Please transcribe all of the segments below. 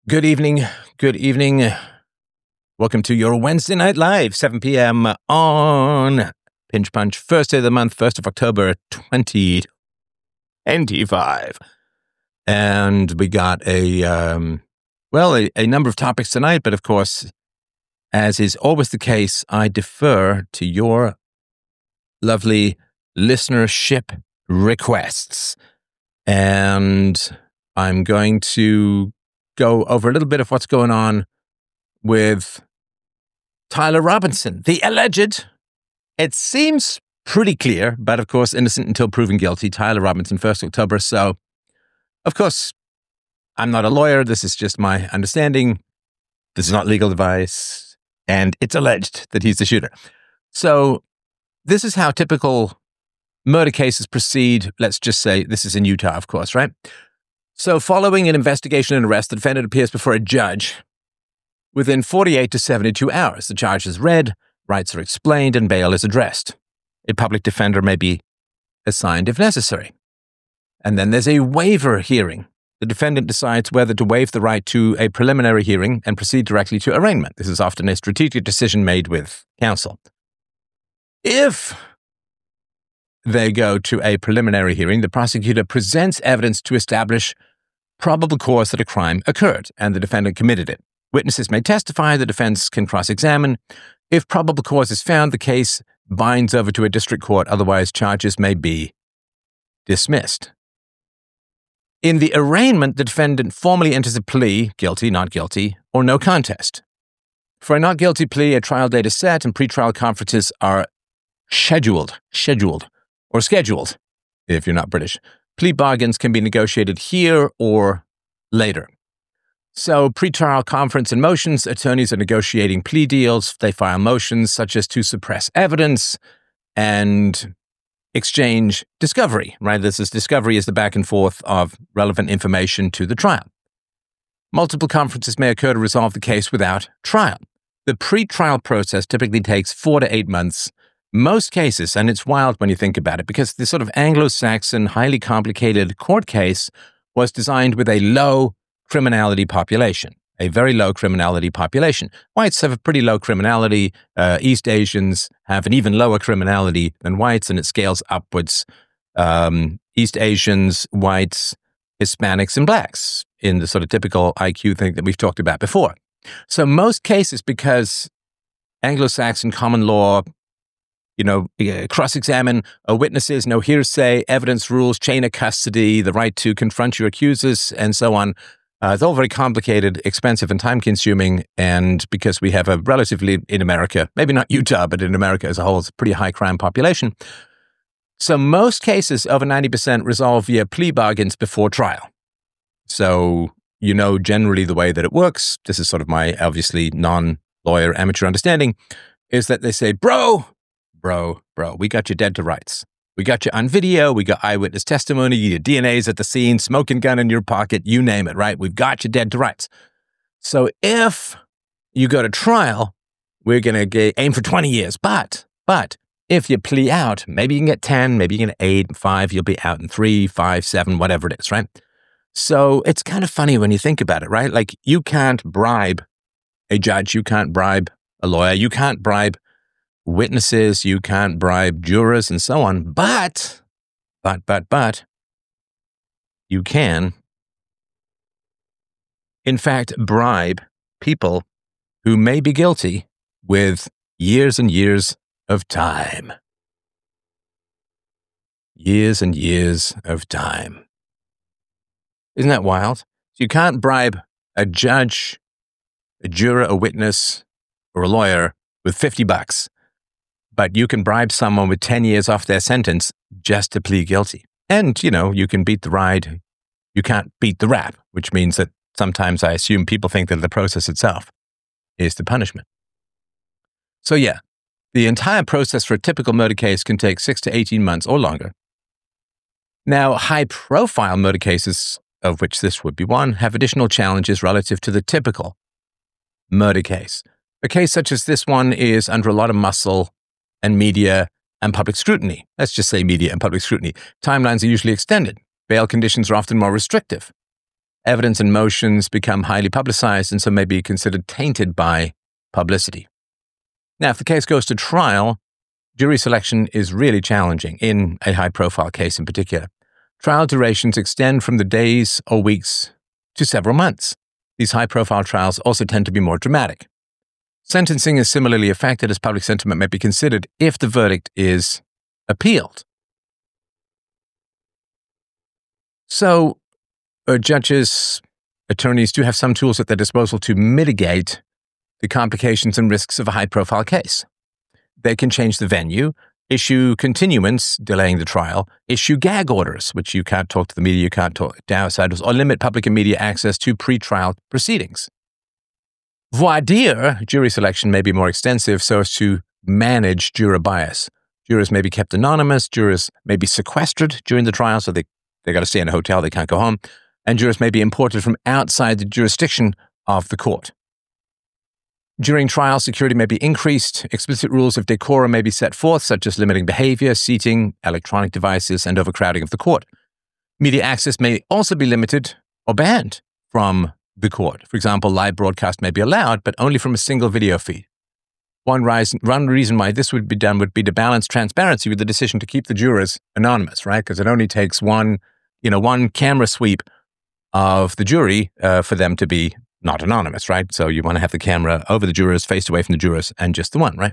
Good evening. Good evening. Welcome to your Wednesday Night Live, 7 p.m. on Pinch Punch, first day of the month, 1st of October, 2025. And we got a number of topics tonight, but of course, as is always the case, I defer to your lovely listenership requests. And I'm going to go over a little bit of what's going on with Tyler Robinson, the alleged. It seems pretty clear, but of course, innocent until proven guilty. Tyler Robinson, 1st October. So, of course, I'm not a lawyer. This is just my understanding. This is not legal advice. And it's alleged that he's the shooter. So, this is how typical murder cases proceed. Let's just say this is in Utah, of course, right? So, following an investigation and arrest, the defendant appears before a judge within 48 to 72 hours. The charge is read, rights are explained, and bail is addressed. A public defender may be assigned if necessary. And then there's a waiver hearing. The defendant decides whether to waive the right to a preliminary hearing and proceed directly to arraignment. This is often a strategic decision made with counsel. If they go to a preliminary hearing, the prosecutor presents evidence to establish probable cause that a crime occurred and the defendant committed it. Witnesses may testify, the defense can cross-examine. If probable cause is found, the case binds over to a district court, otherwise charges may be dismissed. In the arraignment, the defendant formally enters a plea, guilty, not guilty, or no contest. For a not guilty plea, a trial date is set and pretrial conferences are scheduled, if you're not British. Plea bargains can be negotiated here or later. So, pretrial conference and motions, attorneys are negotiating plea deals. They file motions such as to suppress evidence and exchange discovery, right? Discovery is the back and forth of relevant information to the trial. Multiple conferences may occur to resolve the case without trial. The pretrial process typically takes 4 to 8 months. Most cases, and it's wild when you think about it, because this sort of Anglo-Saxon, highly complicated court case was designed with a low criminality population, a very low criminality population. Whites have a pretty low criminality. East Asians have an even lower criminality than whites, and it scales upwards. East Asians, whites, Hispanics, and blacks in the sort of typical IQ thing that we've talked about before. So most cases, because Anglo-Saxon common law, cross-examine witnesses, no hearsay, evidence rules, chain of custody, the right to confront your accusers, and so on. It's all very complicated, expensive, and time-consuming, and because we have a relatively, in America, maybe not Utah, but in America as a whole, it's a pretty high crime population. So most cases, over 90%, resolve via plea bargains before trial. So, generally the way that it works, this is sort of my obviously non-lawyer amateur understanding, is that they say, bro, we got you dead to rights. We got you on video. We got eyewitness testimony. Your DNA's at the scene, smoking gun in your pocket, you name it, right? We've got you dead to rights. So if you go to trial, we're going to aim for 20 years. But if you plea out, maybe you can get 10, maybe you can get 8, 5, you'll be out in 3, 5, 7, whatever it is, right? So it's kind of funny when you think about it, right? Like you can't bribe a judge. You can't bribe a lawyer. You can't bribe witnesses, you can't bribe jurors and so on, but you can, in fact, bribe people who may be guilty with years and years of time. Years and years of time. Isn't that wild? You can't bribe a judge, a juror, a witness, or a lawyer with $50. But you can bribe someone with 10 years off their sentence just to plead guilty. And, you can beat the ride. You can't beat the rap, which means that sometimes I assume people think that the process itself is the punishment. So yeah, the entire process for a typical murder case can take 6 to 18 months or longer. Now, high-profile murder cases, of which this would be one, have additional challenges relative to the typical murder case. A case such as this one is under a lot of muscle and media and public scrutiny. Let's just say media and public scrutiny. Timelines are usually extended. Bail conditions are often more restrictive. evidence and motions become highly publicized and so may be considered tainted by publicity. Now, if the case goes to trial, jury selection is really challenging in a high-profile case in particular. Trial durations extend from the days or weeks to several months. These high-profile trials also tend to be more dramatic. Sentencing is similarly affected as public sentiment may be considered if the verdict is appealed. So, judges, attorneys do have some tools at their disposal to mitigate the complications and risks of a high-profile case. They can change the venue, issue continuance, delaying the trial, issue gag orders, which you can't talk to the media, you can't talk to outsiders, or limit public and media access to pre-trial proceedings. Voir dire, jury selection may be more extensive so as to manage juror bias. Jurors may be kept anonymous, jurors may be sequestered during the trial, so they got to stay in a hotel, they can't go home, and jurors may be imported from outside the jurisdiction of the court. During trial, security may be increased, explicit rules of decorum may be set forth, such as limiting behavior, seating, electronic devices, and overcrowding of the court. Media access may also be limited or banned from the court. For example, live broadcast may be allowed, but only from a single video feed. One reason why this would be done would be to balance transparency with the decision to keep the jurors anonymous, right? Because it only takes one camera sweep of the jury for them to be not anonymous, right? So you want to have the camera over the jurors, faced away from the jurors, and just the one, right?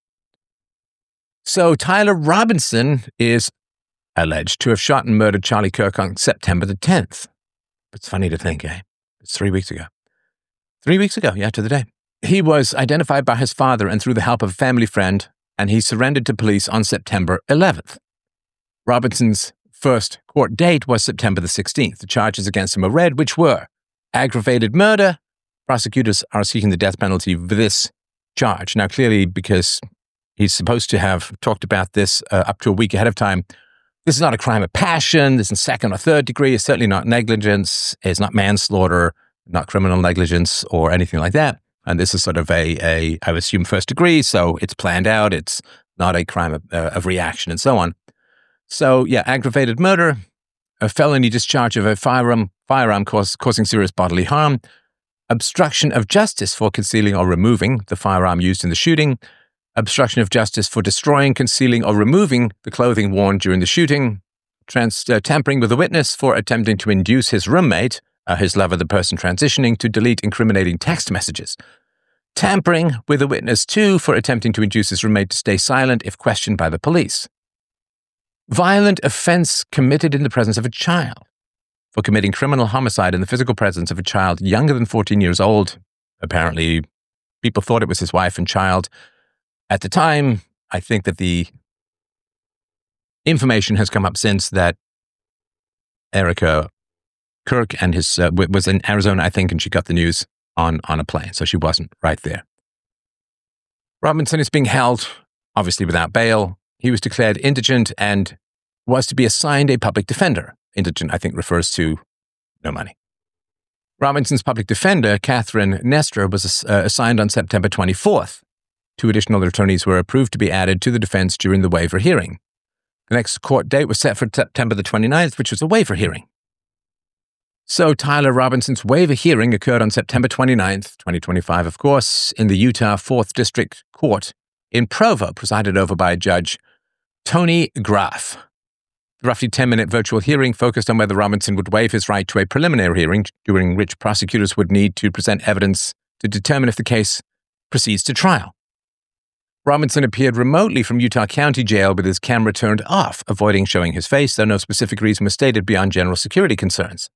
So Tyler Robinson is alleged to have shot and murdered Charlie Kirk on September the 10th. It's funny to think, It's 3 weeks ago. 3 weeks ago, to the day. He was identified by his father and through the help of a family friend, and he surrendered to police on September 11th. Robinson's first court date was September the 16th. The charges against him were read, which were aggravated murder. Prosecutors are seeking the death penalty for this charge. Now, clearly, because he's supposed to have talked about this up to a week ahead of time, this is not a crime of passion. This is second or third degree. It's certainly not negligence. It's not manslaughter, not criminal negligence or anything like that. And this is sort of I would assume, first degree. So it's planned out. It's not a crime of reaction and so on. So, aggravated murder, a felony discharge of a firearm causing serious bodily harm, obstruction of justice for concealing or removing the firearm used in the shooting, obstruction of justice for destroying, concealing, or removing the clothing worn during the shooting, tampering with a witness for attempting to induce his roommate, his lover, the person transitioning, to delete incriminating text messages, tampering with a witness, too, for attempting to induce his roommate to stay silent if questioned by the police. Violent offense committed in the presence of a child, for committing criminal homicide in the physical presence of a child younger than 14 years old. Apparently, people thought it was his wife and child. At the time, I think that the information has come up since that Erica Kirk and his was in Arizona, I think, and she got the news on a plane, so she wasn't right there. Robinson is being held, obviously without bail. He was declared indigent and was to be assigned a public defender. Indigent, I think, refers to no money. Robinson's public defender, Catherine Nestor, was assigned on September 24th. 2 additional attorneys were approved to be added to the defense during the waiver hearing. The next court date was set for September the 29th, which was a waiver hearing. So Tyler Robinson's waiver hearing occurred on September 29th, 2025, of course, in the Utah 4th District Court in Provo, presided over by Judge Tony Graff. The roughly 10-minute virtual hearing focused on whether Robinson would waive his right to a preliminary hearing, during which prosecutors would need to present evidence to determine if the case proceeds to trial. Robinson appeared remotely from Utah County Jail with his camera turned off, avoiding showing his face, though no specific reason was stated beyond general security concerns.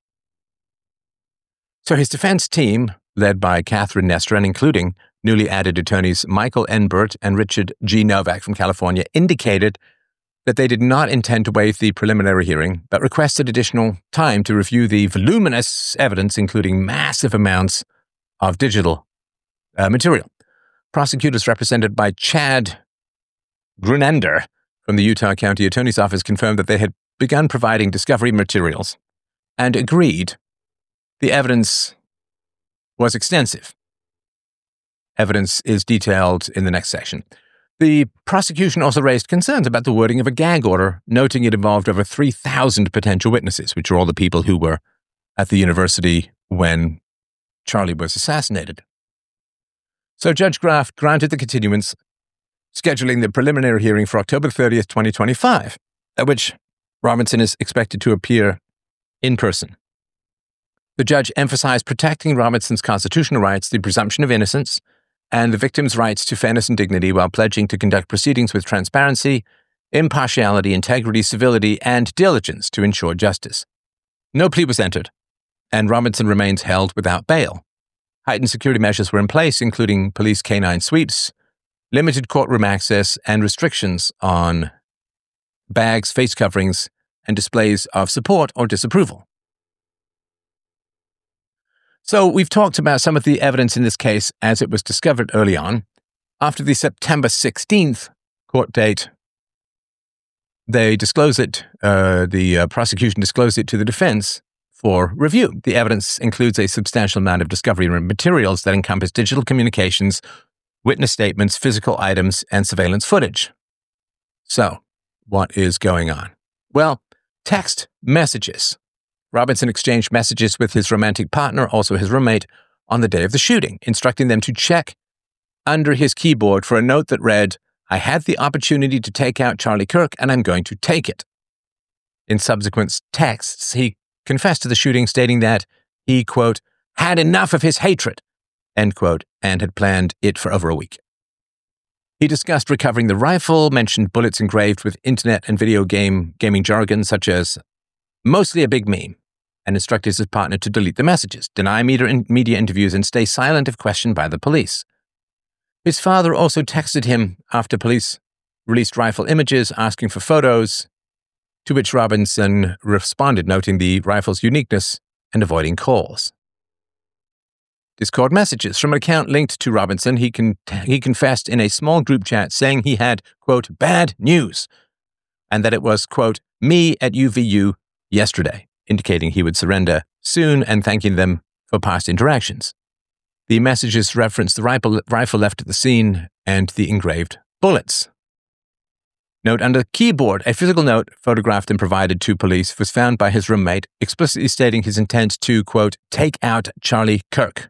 So his defense team, led by Catherine Nestor and including newly added attorneys Michael N. Burt and Richard G. Novak from California, indicated that they did not intend to waive the preliminary hearing, but requested additional time to review the voluminous evidence, including massive amounts of digital material. Prosecutors represented by Chad Grunander from the Utah County Attorney's Office confirmed that they had begun providing discovery materials and agreed the evidence was extensive. Evidence is detailed in the next section. The prosecution also raised concerns about the wording of a gag order, noting it involved over 3,000 potential witnesses, which are all the people who were at the university when Charlie was assassinated. So Judge Graff granted the continuance, scheduling the preliminary hearing for October 30th, 2025, at which Robinson is expected to appear in person. The judge emphasized protecting Robinson's constitutional rights, the presumption of innocence, and the victim's rights to fairness and dignity while pledging to conduct proceedings with transparency, impartiality, integrity, civility, and diligence to ensure justice. No plea was entered, and Robinson remains held without bail. Heightened security measures were in place, including police canine sweeps, limited courtroom access, and restrictions on bags, face coverings, and displays of support or disapproval. So we've talked about some of the evidence in this case as it was discovered early on. After the September 16th court date, they disclosed it, the prosecution disclosed it to the defense for review. The evidence includes a substantial amount of discovery materials that encompass digital communications, witness statements, physical items, and surveillance footage. So, what is going on? Well, text messages. Robinson exchanged messages with his romantic partner, also his roommate, on the day of the shooting, instructing them to check under his keyboard for a note that read, "I had the opportunity to take out Charlie Kirk, and I'm going to take it." In subsequent texts, he confessed to the shooting, stating that he, quote, "had enough of his hatred," end quote, and had planned it for over a week. He discussed recovering the rifle, mentioned bullets engraved with internet and video gaming jargon such as "mostly a big meme," and instructed his partner to delete the messages, deny media interviews, and stay silent if questioned by the police. His father also texted him after police released rifle images asking for photos, to which Robinson responded, noting the rifle's uniqueness and avoiding calls. Discord messages. From an account linked to Robinson, he confessed in a small group chat saying he had, quote, "bad news," and that it was, quote, "me at UVU yesterday," indicating he would surrender soon and thanking them for past interactions. The messages referenced the rifle left at the scene and the engraved bullets. Note under the keyboard, a physical note photographed and provided to police was found by his roommate, explicitly stating his intent to, quote, "take out Charlie Kirk."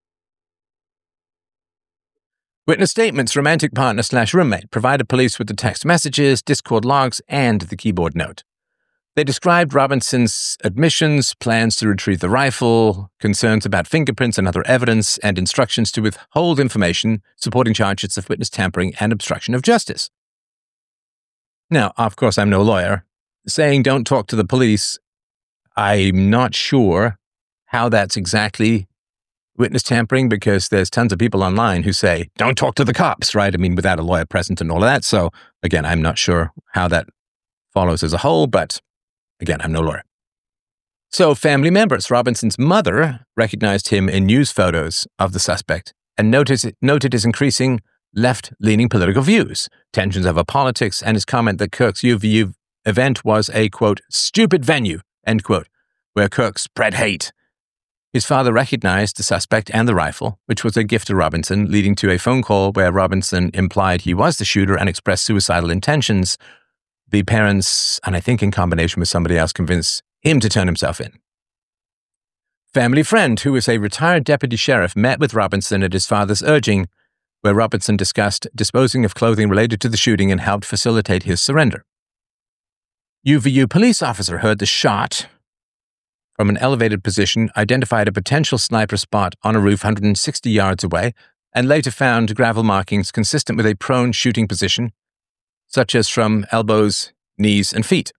Witness statements, romantic partner / roommate, provided police with the text messages, Discord logs, and the keyboard note. They described Robinson's admissions, plans to retrieve the rifle, concerns about fingerprints and other evidence, and instructions to withhold information supporting charges of witness tampering and obstruction of justice. Now, of course, I'm no lawyer. Saying don't talk to the police, I'm not sure how that's exactly witness tampering, because there's tons of people online who say, don't talk to the cops, right? I mean, without a lawyer present and all of that. So, again, I'm not sure how that follows as a whole, but again, I'm no lawyer. So, family members. Robinson's mother recognized him in news photos of the suspect and noted his increasing left-leaning political views, tensions over politics, and his comment that Kirk's UVU event was a, quote, "stupid venue," end quote, where Kirk spread hate. His father recognized the suspect and the rifle, which was a gift to Robinson, leading to a phone call where Robinson implied he was the shooter and expressed suicidal intentions. The parents, and I think in combination with somebody else, convinced him to turn himself in. Family friend, who was a retired deputy sheriff, met with Robinson at his father's urging, where Robinson discussed disposing of clothing related to the shooting and helped facilitate his surrender. UVU police officer heard the shot from an elevated position, identified a potential sniper spot on a roof 160 yards away, and later found gravel markings consistent with a prone shooting position, such as from elbows, knees, and feet.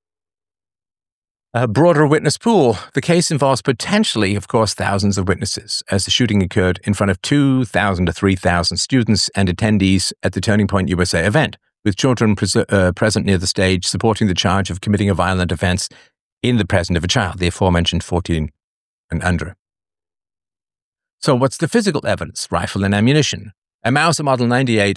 A broader witness pool. The case involves potentially, of course, thousands of witnesses, as the shooting occurred in front of 2,000 to 3,000 students and attendees at the Turning Point USA event, with children present near the stage supporting the charge of committing a violent offense in the presence of a child, the aforementioned 14 and under. So what's the physical evidence? Rifle and ammunition. A Mauser Model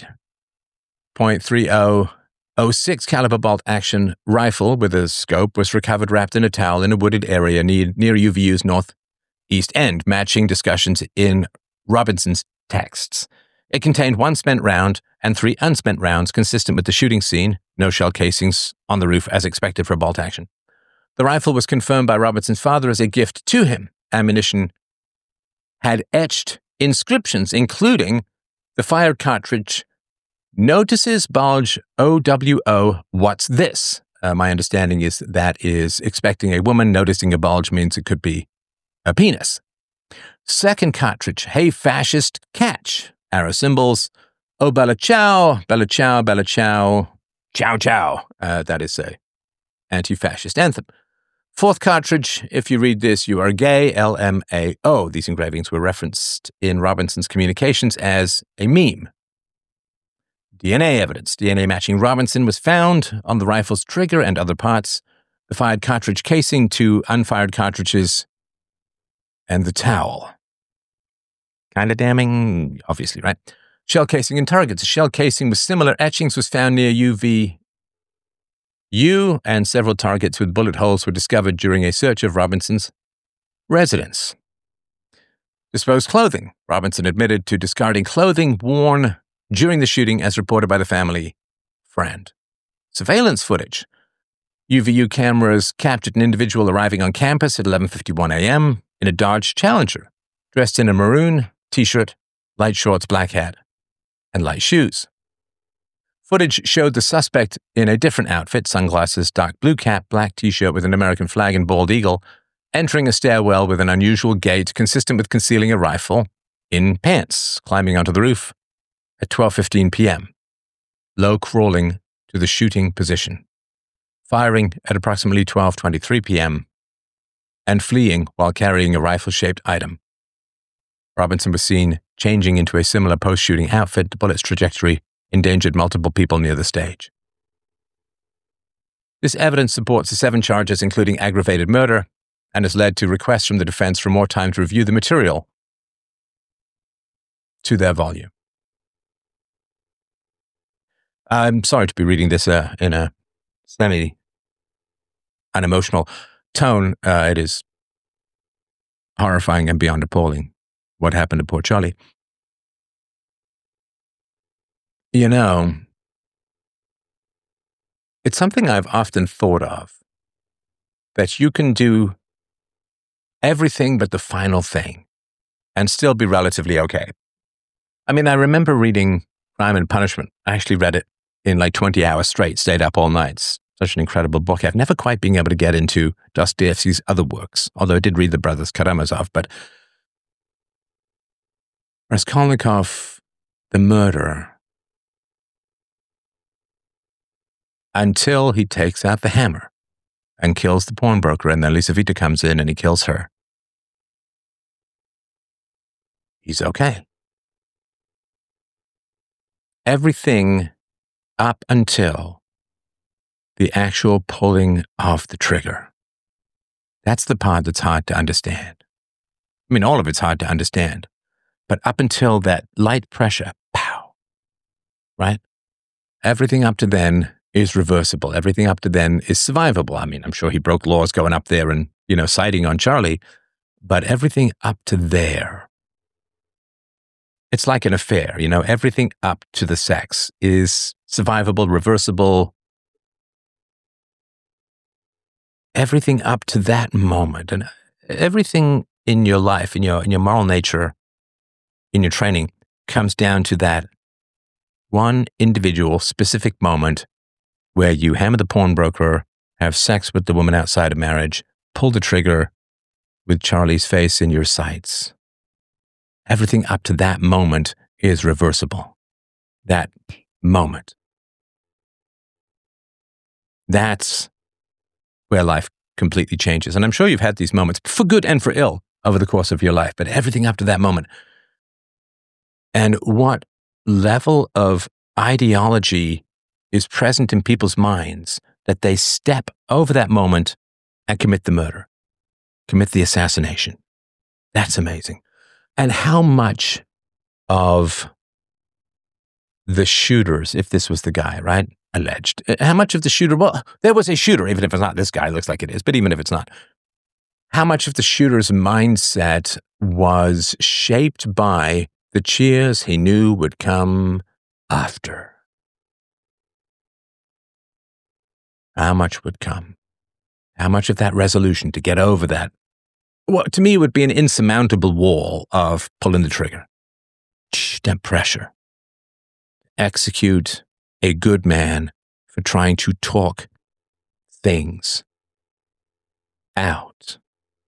98.3006 caliber bolt-action rifle with a scope was recovered wrapped in a towel in a wooded area near UVU's northeast end, matching discussions in Robinson's texts. It contained 1 spent round and 3 unspent rounds consistent with the shooting scene, no shell casings on the roof as expected for bolt action. The rifle was confirmed by Robinson's father as a gift to him. Ammunition had etched inscriptions, including the fired cartridge, "Notices bulge OWO, what's this?" My understanding is that is expecting a woman. Noticing a bulge means it could be a penis. Second cartridge, "Hey fascist, catch." Arrow symbols, "Oh bella ciao, bella ciao, bella ciao, ciao ciao." That is a anti-fascist anthem. Fourth cartridge, "If you read this, you are gay, LMAO." These engravings were referenced in Robinson's communications as a meme. DNA evidence. DNA matching Robinson was found on the rifle's trigger and other parts, the fired cartridge casing, 2 unfired cartridges, and the towel. Kind of damning, obviously, right? Shell casing and targets. A shell casing with similar etchings was found near UVU, and several targets with bullet holes were discovered during a search of Robinson's residence. Disposed clothing. Robinson admitted to discarding clothing worn during the shooting, as reported by the family friend. Surveillance footage. UVU cameras captured an individual arriving on campus at 11:51 a.m. in a Dodge Challenger, dressed in a maroon t-shirt, light shorts, black hat, and light shoes. Footage showed the suspect in a different outfit, sunglasses, dark blue cap, black t-shirt with an American flag and bald eagle, entering a stairwell with an unusual gait consistent with concealing a rifle in pants, climbing onto the roof at 12:15 p.m., low crawling to the shooting position, firing at approximately 12:23 p.m., and fleeing while carrying a rifle-shaped item. Robinson was seen changing into a similar post-shooting outfit. The bullet's trajectory endangered multiple people near the stage. This evidence supports the 7 charges, including aggravated murder, and has led to requests from the defense for more time to review the material to their volume. I'm sorry to be reading this in a semi-unemotional tone. It is horrifying and beyond appalling what happened to poor Charlie. You know, it's something I've often thought of, that you can do everything but the final thing and still be relatively okay. I mean, I remember reading Crime and Punishment. I actually read it in like 20 hours straight, stayed up all night. It's such an incredible book. I've never quite been able to get into Dostoevsky's other works, although I did read The Brothers Karamazov. But Raskolnikov, the murderer, until he takes out the hammer and kills the pawnbroker, and then Lizaveta comes in and he kills her, he's okay. Everything up until the actual pulling of the trigger. That's the part that's hard to understand. I mean, all of it's hard to understand. But up until that light pressure, pow, right? Everything up to then is reversible. Everything up to then is survivable. I mean, I'm sure he broke laws going up there and, sighting on Charlie, but everything up to there, it's like an affair, everything up to the sex is survivable, reversible. Everything up to that moment, and everything in your life, in your moral nature, in your training, comes down to that one individual specific moment where you hammer the pawnbroker, have sex with the woman outside of marriage, pull the trigger with Charlie's face in your sights. Everything up to that moment is reversible. That moment. That's where life completely changes. And I'm sure you've had these moments, for good and for ill, over the course of your life, but everything up to that moment. And what level of ideology is present in people's minds that they step over that moment and commit the murder, commit the assassination. That's amazing. And how much of the shooters, if this was the guy, right? Alleged. How much of the shooter, well, there was a shooter, even if it's not this guy, it looks like it is, but even if it's not. How much of the shooter's mindset was shaped by the cheers he knew would come after? How much would come? How much of that resolution to get over that, what to me would be an insurmountable wall of pulling the trigger. That pressure. Execute a good man for trying to talk things out.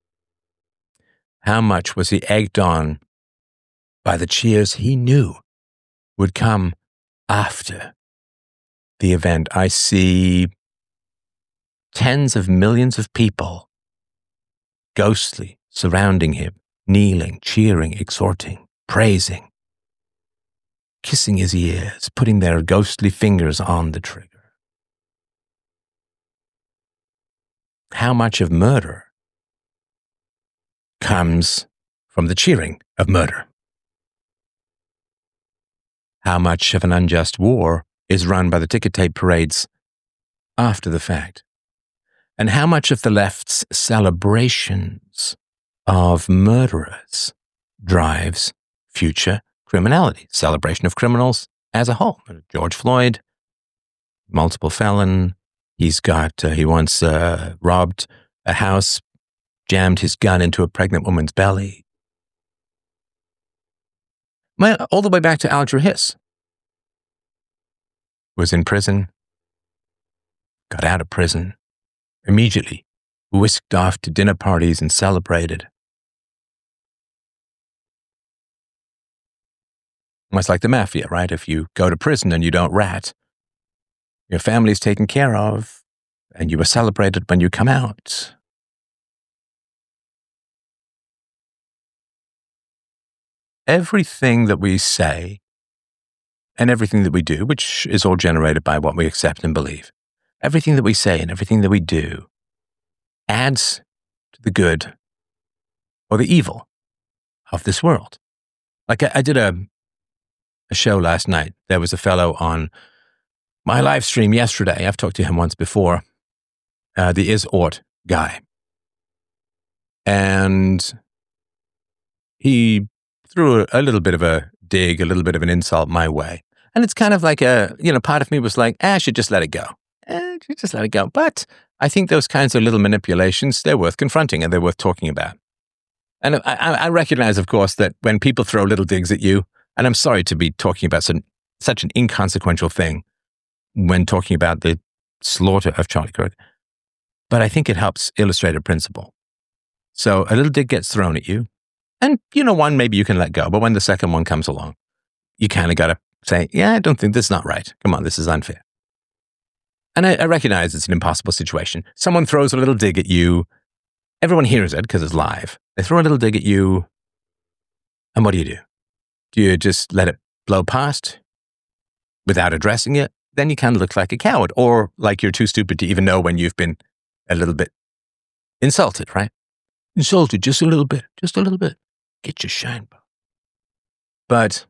How much was he egged on by the cheers he knew would come after the event? I see tens of millions of people ghostly surrounding him, kneeling, cheering, exhorting, praising, kissing his ears, putting their ghostly fingers on the trigger. How much of murder comes from the cheering of murder? How much of an unjust war is run by the ticker tape parades after the fact? And how much of the left's celebrations of murderers drives future criminality, celebration of criminals as a whole? George Floyd, multiple felon. He once robbed a house, jammed his gun into a pregnant woman's belly. All the way back to Alger Hiss. Was in prison, got out of prison, immediately whisked off to dinner parties and celebrated. Almost like the mafia, right? If you go to prison and you don't rat, your family's taken care of, and you are celebrated when you come out. Everything that we say and everything that we do, which is all generated by what we accept and believe, everything that we say and everything that we do adds to the good or the evil of this world. Like I did a show last night. There was a fellow on my live stream yesterday. I've talked to him once before, the Is-Ort guy. And he threw a little bit of a dig, a little bit of an insult my way. And it's kind of like part of me was like, I should just let it go. Just let it go. But I think those kinds of little manipulations, they're worth confronting and they're worth talking about. And I recognize, of course, that when people throw little digs at you, and I'm sorry to be talking about such an inconsequential thing when talking about the slaughter of Charlie Kirk, but I think it helps illustrate a principle. So a little dig gets thrown at you, and one maybe you can let go, but when the second one comes along, you kind of got to say, yeah, I don't think this is not right. Come on, this is unfair. And I recognize it's an impossible situation. Someone throws a little dig at you. Everyone hears it because it's live. They throw a little dig at you. And what do? Do you just let it blow past without addressing it? Then you kind of look like a coward, or like you're too stupid to even know when you've been a little bit insulted, right? Insulted just a little bit. Get your shine, bro. But,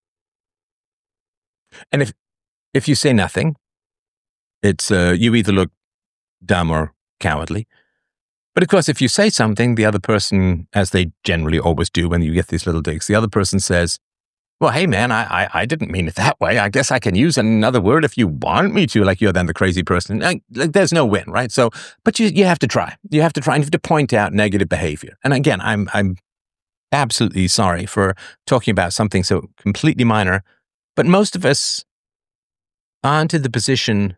and if you say nothing, it's you either look dumb or cowardly. But of course, if you say something, the other person, as they generally always do when you get these little digs, the other person says, well, hey man, I didn't mean it that way. I guess I can use another word if you want me to, like you're then the crazy person. Like there's no win, right? So, but you have to try. You have to try and you have to point out negative behavior. And again, I'm absolutely sorry for talking about something so completely minor, but most of us aren't in the position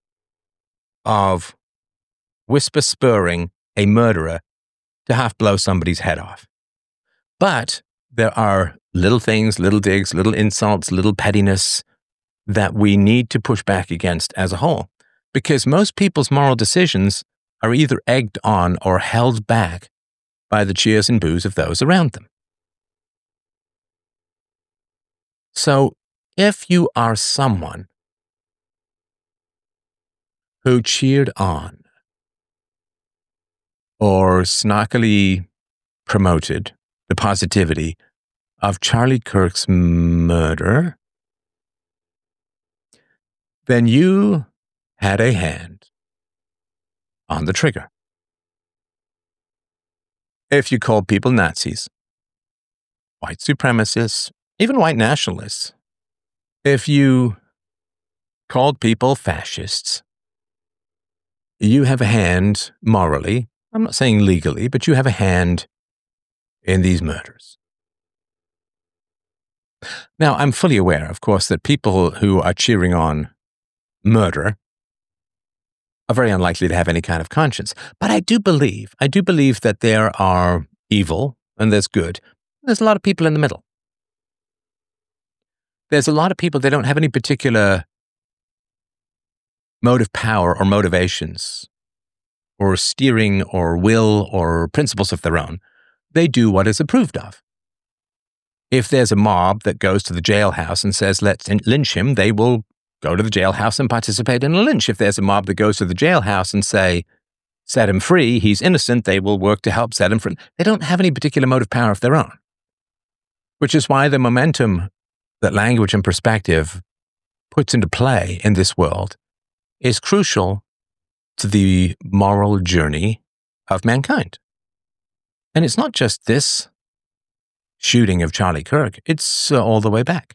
of whisper spurring a murderer to half blow somebody's head off. But there are little things, little digs, little insults, little pettiness that we need to push back against as a whole. Because most people's moral decisions are either egged on or held back by the cheers and boos of those around them. So if you are someone who cheered on or snarkily promoted the positivity of Charlie Kirk's murder, then you had a hand on the trigger. If you called people Nazis, white supremacists, even white nationalists, if you called people fascists, you have a hand morally, I'm not saying legally, but you have a hand in these murders. Now, I'm fully aware, of course, that people who are cheering on murder are very unlikely to have any kind of conscience. But I do believe that there are evil and there's good. There's a lot of people in the middle. There's a lot of people that don't have any particular motive power or motivations or steering or will or principles of their own. They do what is approved of. If there's a mob that goes to the jailhouse and says, let's lynch him, they will go to the jailhouse and participate in a lynch. If there's a mob that goes to the jailhouse and say, set him free, he's innocent, they will work to help set him free. They don't have any particular motive power of their own, which is why the momentum that language and perspective puts into play in this world is crucial to the moral journey of mankind. And it's not just this shooting of Charlie Kirk, it's all the way back.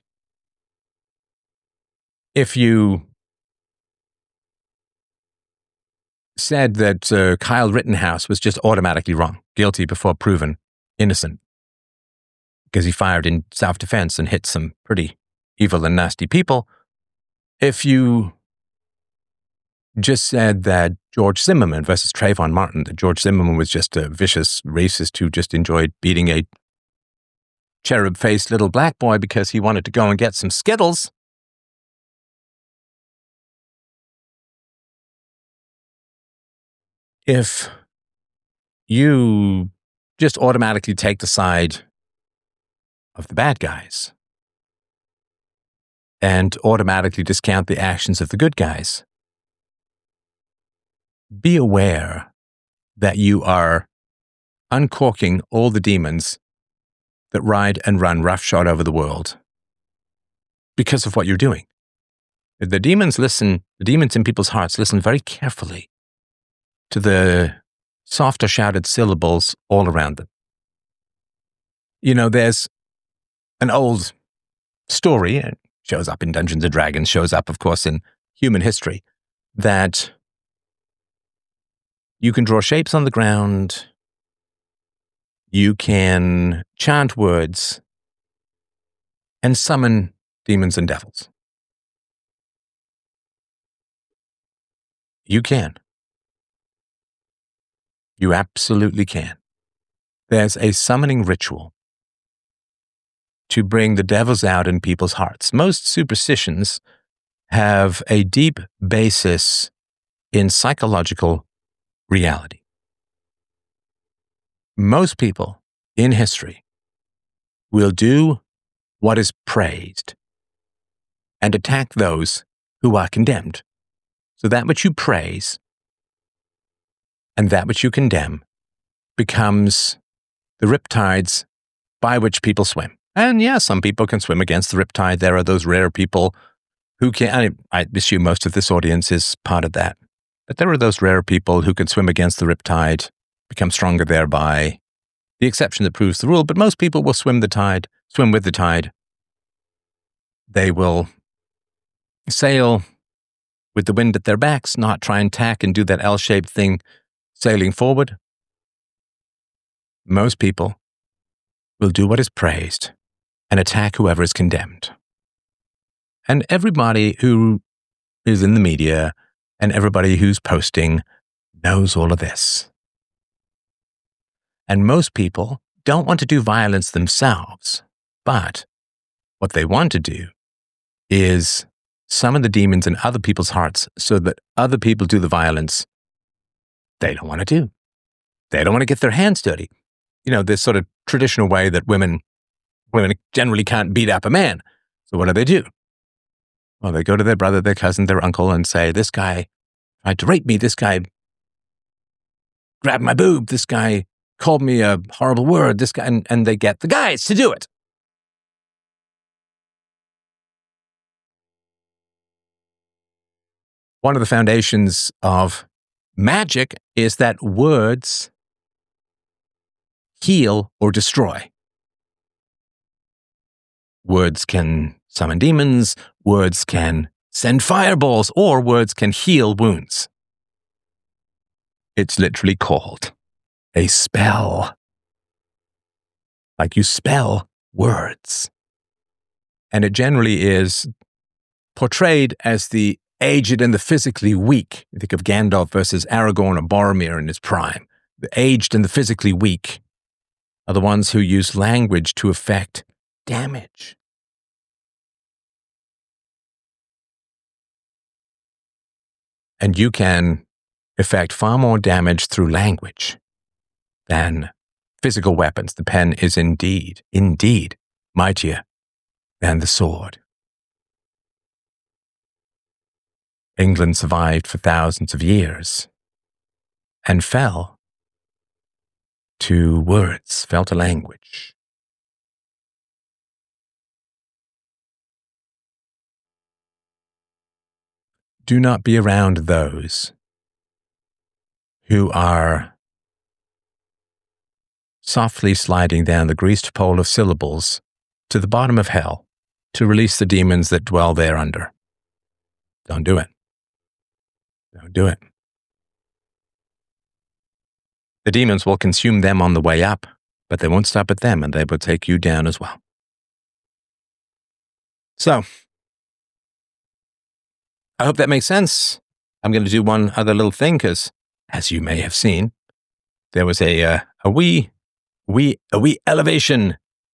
If you said that Kyle Rittenhouse was just automatically wrong, guilty before proven innocent, because he fired in self-defense and hit some pretty evil and nasty people, if you just said that George Zimmerman versus Trayvon Martin, that George Zimmerman was just a vicious racist who just enjoyed beating a cherub-faced little black boy because he wanted to go and get some Skittles, if you just automatically take the side of the bad guys and automatically discount the actions of the good guys, be aware that you are uncorking all the demons that ride and run roughshod over the world because of what you're doing. The demons in people's hearts listen very carefully to the softer shouted syllables all around them. You know, there's an old story, it shows up in Dungeons & Dragons, shows up, of course, in human history, that you can draw shapes on the ground, you can chant words, and summon demons and devils. You can. You absolutely can. There's a summoning ritual to bring the devils out in people's hearts. Most superstitions have a deep basis in psychological reality. Most people in history will do what is praised and attack those who are condemned. So that which you praise and that which you condemn becomes the riptides by which people swim. And yeah, some people can swim against the riptide. There are those rare people who can, I assume most of this audience is part of that. But there are those rare people who can swim against the riptide, become stronger thereby. The exception that proves the rule, but most people will swim with the tide. They will sail with the wind at their backs, not try and tack and do that L-shaped thing sailing forward. Most people will do what is praised and attack whoever is condemned. And everybody who is in the media and everybody who's posting knows all of this. And most people don't want to do violence themselves, but what they want to do is summon the demons in other people's hearts so that other people do the violence they don't want to do. They don't want to get their hands dirty. You know, this sort of traditional way that women generally can't beat up a man. So what do? Well, they go to their brother, their cousin, their uncle and say, this guy tried to rape me. This guy grabbed my boob. This guy called me a horrible word. This guy, and they get the guys to do it. One of the foundations of magic is that words heal or destroy. Words can summon demons, words can send fireballs, or words can heal wounds. It's literally called a spell. Like you spell words. And it generally is portrayed as the aged and the physically weak. You think of Gandalf versus Aragorn or Boromir in his prime. The aged and the physically weak are the ones who use language to effect damage. And you can effect far more damage through language than physical weapons. The pen is indeed mightier than the sword. England survived for thousands of years and fell to words, fell to language. Do not be around those who are softly sliding down the greased pole of syllables to the bottom of hell to release the demons that dwell thereunder. Don't do it. Don't do it. The demons will consume them on the way up, but they won't stop at them, and they will take you down as well. So, I hope that makes sense. I'm going to do one other little thing, because, as you may have seen, there was a wee elevation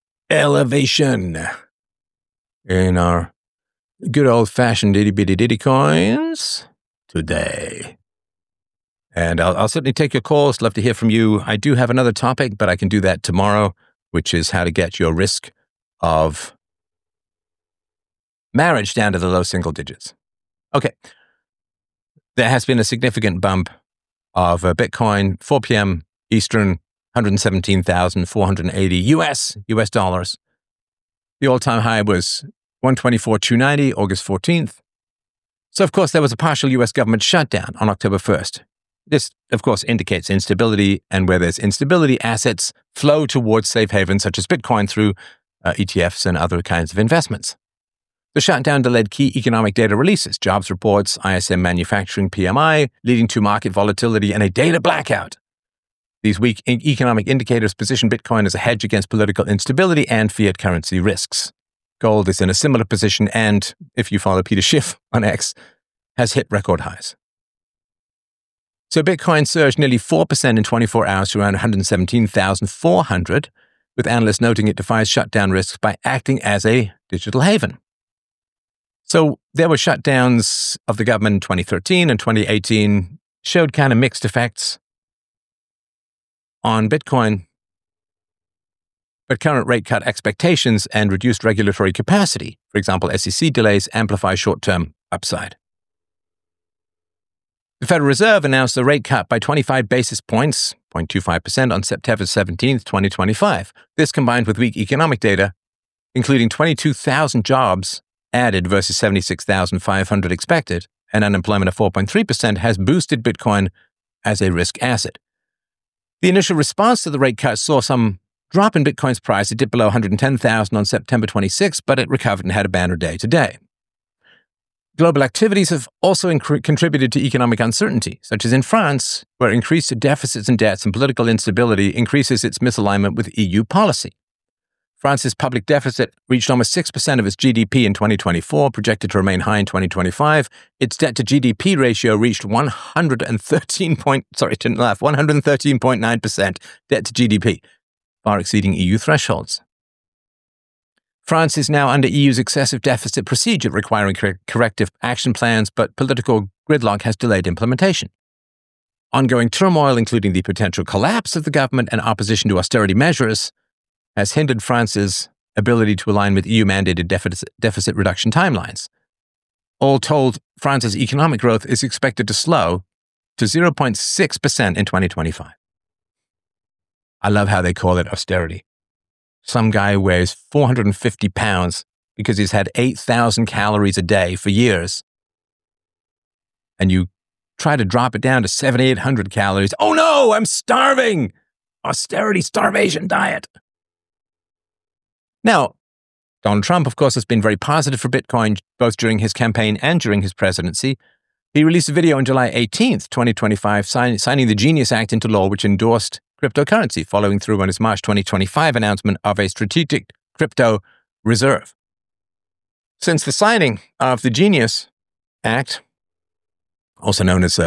in our good old-fashioned itty-bitty coins today. And I'll certainly take your calls. Love to hear from you. I do have another topic, but I can do that tomorrow, which is how to get your risk of marriage down to the low single digits. Okay. There has been a significant bump of Bitcoin, 4 p.m. Eastern, 117,480 US dollars. The all-time high was 124,290, August 14th. So, of course, there was a partial US government shutdown on October 1st. This, of course, indicates instability, and where there's instability, assets flow towards safe havens such as Bitcoin through ETFs and other kinds of investments. The shutdown delayed key economic data releases, jobs reports, ISM manufacturing PMI, leading to market volatility and a data blackout. These weak economic indicators position Bitcoin as a hedge against political instability and fiat currency risks. Gold is in a similar position and, if you follow Peter Schiff on X, has hit record highs. So Bitcoin surged nearly 4% in 24 hours to around 117,400, with analysts noting it defies shutdown risks by acting as a digital haven. So there were shutdowns of the government in 2013 and 2018, showed kind of mixed effects on Bitcoin, but current rate cut expectations and reduced regulatory capacity, for example, SEC delays, amplify short-term upside. The Federal Reserve announced a rate cut by 25 basis points, 0.25%, on September 17, 2025. This, combined with weak economic data, including 22,000 jobs added versus 76,500 expected, and unemployment of 4.3%, has boosted Bitcoin as a risk asset. The initial response to the rate cut saw some drop in Bitcoin's price. It dipped below 110,000 on September 26, but it recovered and had a banner day today. Global activities have also contributed to economic uncertainty, such as in France, where increased deficits and debts and political instability increases its misalignment with EU policy. France's public deficit reached almost 6% of its GDP in 2024, projected to remain high in 2025. Its debt-to-GDP ratio reached 113.9% debt-to-GDP, far exceeding EU thresholds. France is now under EU's excessive deficit procedure, requiring corrective action plans, but political gridlock has delayed implementation. Ongoing turmoil, including the potential collapse of the government and opposition to austerity measures, has hindered France's ability to align with EU-mandated deficit reduction timelines. All told, France's economic growth is expected to slow to 0.6% in 2025. I love how they call it austerity. Some guy weighs 450 pounds because he's had 8,000 calories a day for years. And you try to drop it down to 700-800 calories. Oh no, I'm starving! Austerity, starvation diet. Now, Donald Trump, of course, has been very positive for Bitcoin, both during his campaign and during his presidency. He released a video on July 18th, 2025, signing the Genius Act into law, which endorsed cryptocurrency, following through on his March 2025 announcement of a strategic crypto reserve. Since the signing of the Genius Act, also known as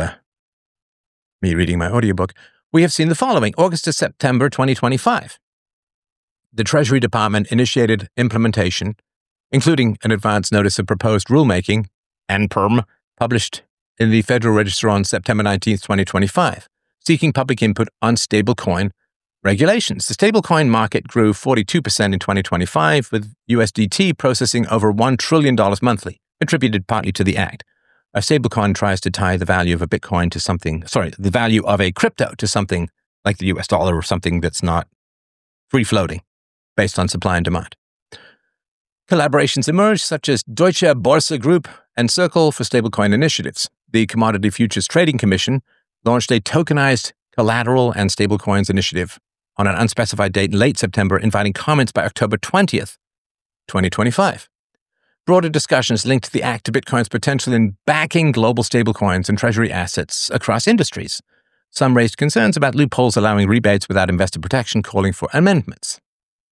me reading my audiobook, we have seen the following. August to September 2025. The Treasury Department initiated implementation, including an advance notice of proposed rulemaking, NPRM, published in the Federal Register on September 19th, 2025, seeking public input on stablecoin regulations. The stablecoin market grew 42% in 2025, with USDT processing over $1 trillion monthly, attributed partly to the act. A stablecoin tries to tie the value of a Bitcoin to the value of a crypto to something like the US dollar or something that's not free-floating, based on supply and demand. Collaborations emerged, such as Deutsche Börse Group and Circle for stablecoin initiatives. The Commodity Futures Trading Commission launched a tokenized collateral and stablecoins initiative on an unspecified date in late September, inviting comments by October 20th, 2025. Broader discussions linked the act to Bitcoin's potential in backing global stablecoins and treasury assets across industries. Some raised concerns about loopholes allowing rebates without investor protection, calling for amendments.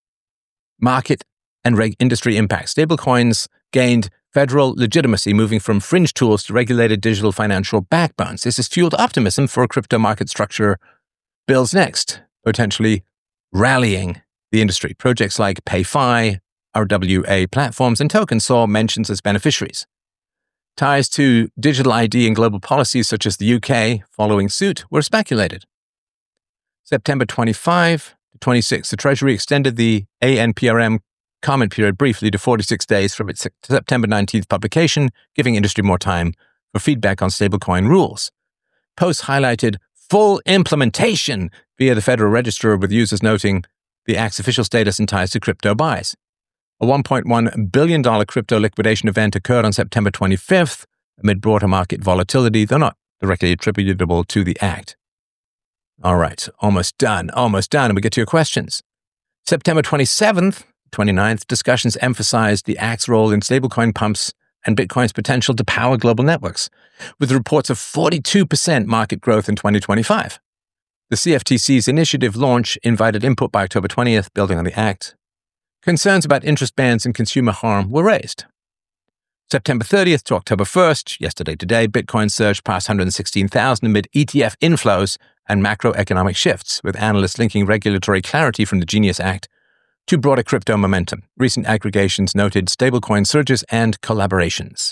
Market and industry impact. Stablecoins gained federal legitimacy, moving from fringe tools to regulated digital financial backbones. This has fueled optimism for crypto market structure bills next, potentially rallying the industry. Projects like PayFi, RWA platforms, and tokens saw mentions as beneficiaries. Ties to digital ID and global policies such as the UK following suit were speculated. September 25 to 26, the Treasury extended the ANPRM comment period briefly to 46 days from its September 19th publication, giving industry more time for feedback on stablecoin rules. Posts highlighted full implementation via the Federal Register, with users noting the Act's official status and ties to crypto buys. A $1.1 billion crypto liquidation event occurred on September 25th amid broader market volatility, though not directly attributable to the Act. All right, almost done, and we get to your questions. September 27th, 29th, discussions emphasized the Act's role in stablecoin pumps and Bitcoin's potential to power global networks, with reports of 42% market growth in 2025. The CFTC's initiative launch invited input by October 20th, building on the Act. Concerns about interest bans and consumer harm were raised. September 30th to October 1st, yesterday today, Bitcoin surged past 116,000 amid ETF inflows and macroeconomic shifts, with analysts linking regulatory clarity from the Genius Act to broader crypto momentum. Recent aggregations noted stablecoin surges and collaborations.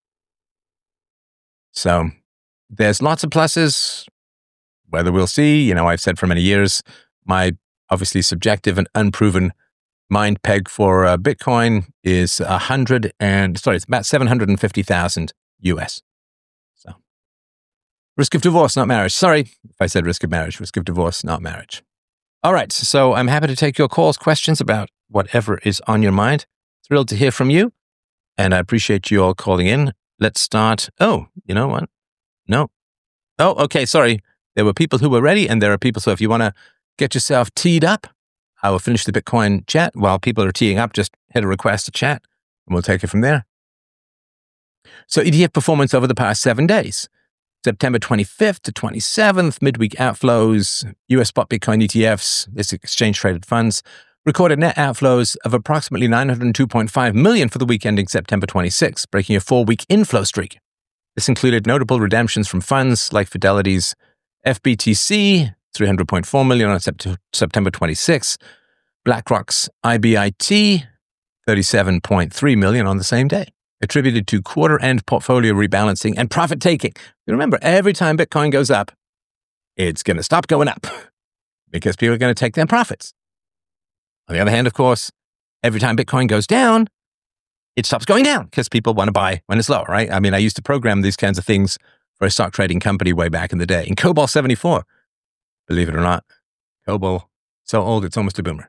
So there's lots of pluses. Whether we'll see, I've said for many years, my obviously subjective and unproven mind peg for Bitcoin is it's about 750,000 US. So risk of divorce, not marriage. Sorry if I said risk of marriage, risk of divorce, not marriage. All right, so I'm happy to take your calls, questions about whatever is on your mind. Thrilled to hear from you, and I appreciate you all calling in. Let's start. Oh, you know what? No. Oh, okay, sorry. There were people who were ready, and there are people, so if you want to get yourself teed up, I will finish the Bitcoin chat. While people are teeing up, just hit a request to chat, and we'll take it from there. So ETF performance over the past 7 days. September 25th to 27th, midweek outflows, US spot Bitcoin ETFs, this exchange-traded funds, recorded net outflows of approximately 902.5 million for the week ending September 26th, breaking a 4-week inflow streak. This included notable redemptions from funds like Fidelity's FBTC, 300.4 million on September 26th, BlackRock's IBIT, 37.3 million on the same day, attributed to quarter-end portfolio rebalancing and profit-taking. Remember, every time Bitcoin goes up, it's going to stop going up because people are going to take their profits. On the other hand, of course, every time Bitcoin goes down, it stops going down because people want to buy when it's low, right? I mean, I used to program these kinds of things for a stock trading company way back in the day. In COBOL 74, believe it or not, COBOL, so old it's almost a boomer.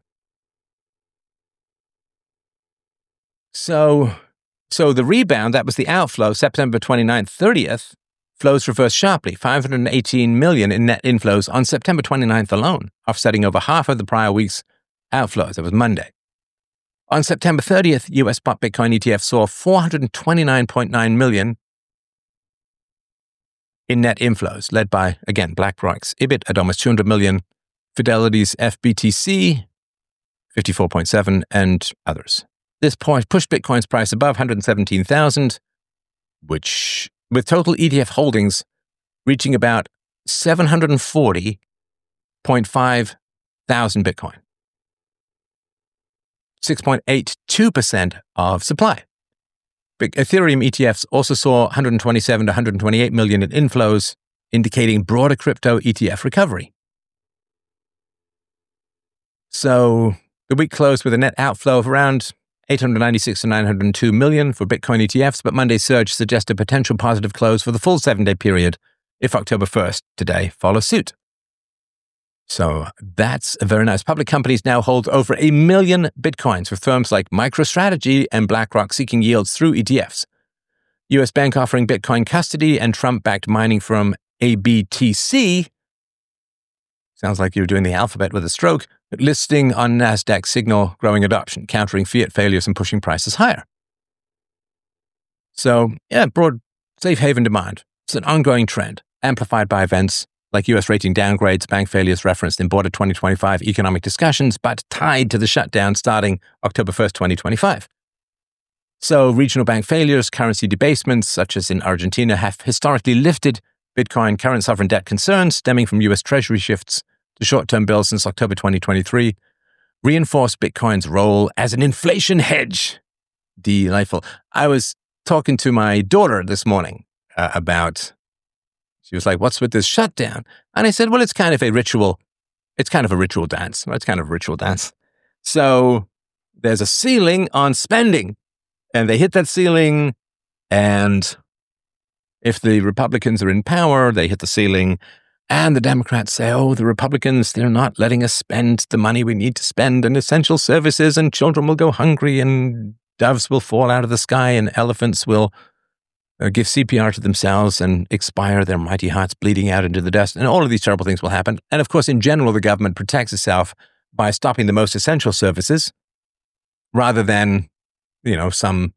So the rebound, that was the outflow, September 29th, 30th, flows reversed sharply, 518 million in net inflows on September 29th alone, offsetting over half of the prior week's outflows. That was Monday. On September 30th, US spot Bitcoin ETF saw 429.9 million in net inflows, led by, again, BlackRock's IBIT at almost $200 million, Fidelity's FBTC, 54.7, and others. This point pushed Bitcoin's price above 117,000, which, with total ETF holdings reaching about 740.5 thousand Bitcoin, 6.82% of supply. Ethereum ETFs also saw 127 to 128 million in inflows, indicating broader crypto ETF recovery. So the week closed with a net outflow of around 896 to 902 million for Bitcoin ETFs, but Monday's surge suggests a potential positive close for the full 7-day period if October 1st, today, follows suit. So that's very nice. Public companies now hold over 1 million Bitcoins, with firms like MicroStrategy and BlackRock seeking yields through ETFs. U.S. bank offering Bitcoin custody, and Trump-backed mining firm ABTC, sounds like you're doing the alphabet with a stroke, listing on NASDAQ signal growing adoption, countering fiat failures and pushing prices higher. So, broad safe haven demand. It's an ongoing trend, amplified by events like U.S. rating downgrades, bank failures referenced in border 2025 economic discussions, but tied to the shutdown starting October 1st, 2025. So regional bank failures, currency debastements, such as in Argentina, have historically lifted Bitcoin current sovereign debt concerns stemming from U.S. Treasury shifts to short-term bills since October 2023, reinforce Bitcoin's role as an inflation hedge. Delightful. I was talking to my daughter this morning about... She was like, what's with this shutdown? And I said, well, it's kind of a ritual. It's kind of a ritual dance. Well, it's kind of a ritual dance. So there's a ceiling on spending, and they hit that ceiling. And if the Republicans are in power, they hit the ceiling. And the Democrats say, oh, the Republicans, they're not letting us spend the money we need to spend on essential services, and children will go hungry, and doves will fall out of the sky, and elephants will give CPR to themselves and expire, their mighty hearts bleeding out into the dust. And all of these terrible things will happen. And of course, in general, the government protects itself by stopping the most essential services rather than, some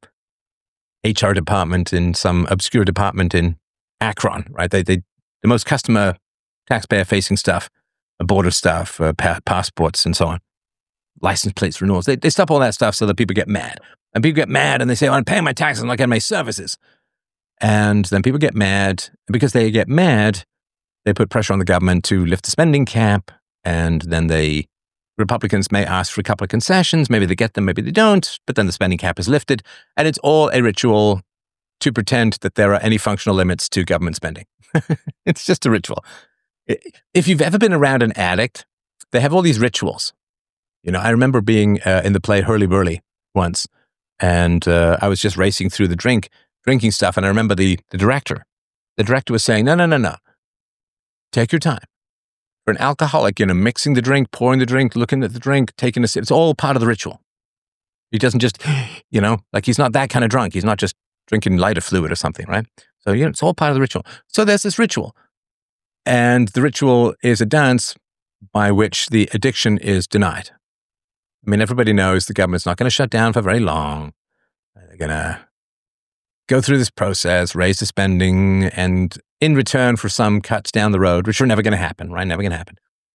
HR department in some obscure department in Akron, right? The most customer, taxpayer-facing stuff, border stuff, passports and so on, license plates renewals. They stop all that stuff so that people get mad. And people get mad and they say, I'm paying my taxes, I'm not getting my services. And then people get mad. Because they get mad, they put pressure on the government to lift the spending cap. And then Republicans may ask for a couple of concessions. Maybe they get them, maybe they don't. But then the spending cap is lifted. And it's all a ritual to pretend that there are any functional limits to government spending. It's just a ritual. If you've ever been around an addict, they have all these rituals. I remember being in the play Hurly Burly once. And I was just racing through the drinking stuff. And I remember the director was saying, no. Take your time. For an alcoholic, mixing the drink, pouring the drink, looking at the drink, taking a sip, it's all part of the ritual. He doesn't just, like he's not that kind of drunk. He's not just drinking lighter fluid or something, right? So, it's all part of the ritual. So there's this ritual. And the ritual is a dance by which the addiction is denied. I mean, everybody knows the government's not going to shut down for very long. They're going to go through this process, raise the spending, and in return for some cuts down the road, which are never going to happen, right? Never going to happen.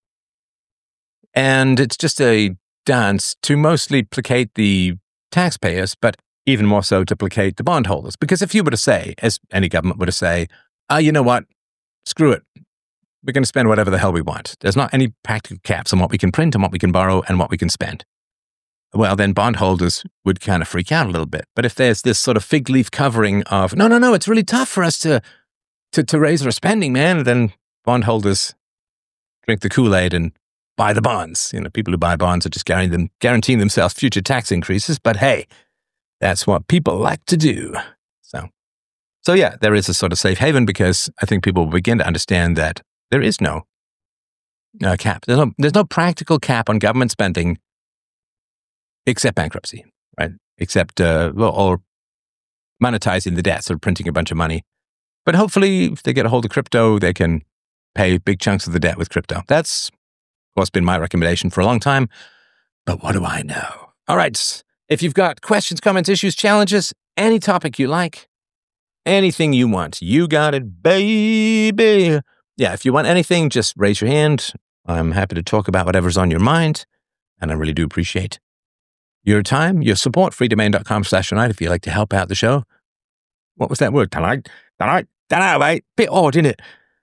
And it's just a dance to mostly placate the taxpayers, but even more so to placate the bondholders. Because if you were to say, as any government were to say, you know what, screw it. We're going to spend whatever the hell we want. There's not any practical caps on what we can print and what we can borrow and what we can spend. Well, then bondholders would kind of freak out a little bit. But if there's this sort of fig leaf covering of, no, it's really tough for us to raise our spending, man, then bondholders drink the Kool-Aid and buy the bonds. People who buy bonds are just guaranteeing themselves future tax increases. But hey, that's what people like to do. So yeah, there is a sort of safe haven because I think people will begin to understand that there is no cap. There's no practical cap on government spending except bankruptcy, right? Except, or monetizing the debts or printing a bunch of money. But hopefully, if they get a hold of crypto, they can pay big chunks of the debt with crypto. That's, of course, been my recommendation for a long time. But what do I know? All right. If you've got questions, comments, issues, challenges, any topic you like, anything you want. You got it, baby. Yeah, if you want anything, just raise your hand. I'm happy to talk about whatever's on your mind, and I really do appreciate your time, your support. freedomain.com/tonight if you'd like to help out the show. What was that word? Tonight, mate. Bit odd, isn't it?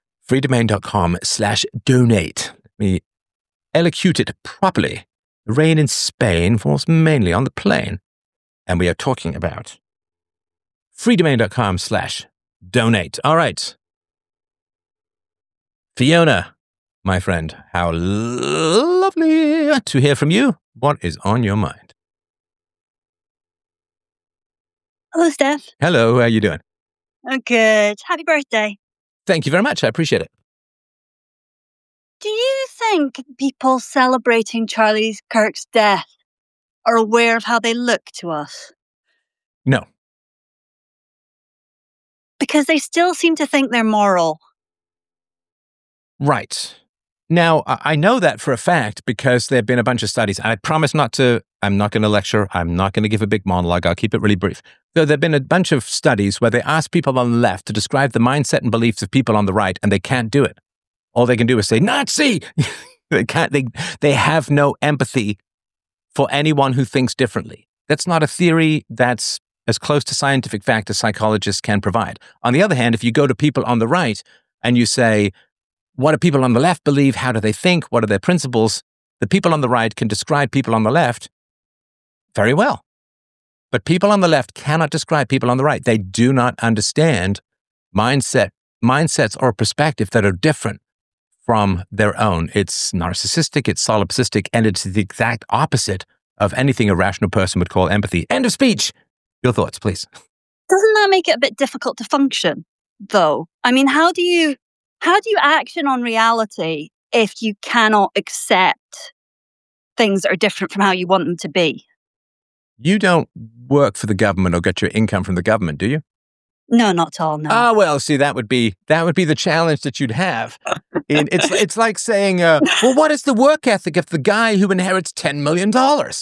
freedomain.com/donate. Let me elocute it properly. The rain in Spain falls mainly on the plain. And we are talking about freedomain.com/donate. All right. Fiona, my friend, how lovely to hear from you. What is on your mind? Hello, Steph. Hello, how are you doing? I'm good. Happy birthday. Thank you very much. I appreciate it. Do you think people celebrating Charlie Kirk's death are aware of how they look to us? No. Because they still seem to think they're moral. Right. Now, I know that for a fact because there have been a bunch of studies. I promise I'm not going to lecture. I'm not going to give a big monologue. I'll keep it really brief. So there have been a bunch of studies where they ask people on the left to describe the mindset and beliefs of people on the right, and they can't do it. All they can do is say, Nazi! They have no empathy for anyone who thinks differently. That's not a theory that's as close to scientific fact as psychologists can provide. On the other hand, if you go to people on the right and you say, what do people on the left believe? How do they think? What are their principles? The people on the right can describe people on the left very well. But people on the left cannot describe people on the right. They do not understand mindsets or perspective that are different from their own. It's narcissistic, it's solipsistic, and it's the exact opposite of anything a rational person would call empathy. End of speech. Your thoughts, please. Doesn't that make it a bit difficult to function, though? I mean, how do you action on reality if you cannot accept things that are different from how you want them to be? You don't work for the government or get your income from the government, do you? No, not at all, no. Ah, well, see, that would be the challenge that you'd have. It's like saying, well, what is the work ethic of the guy who inherits $10 million?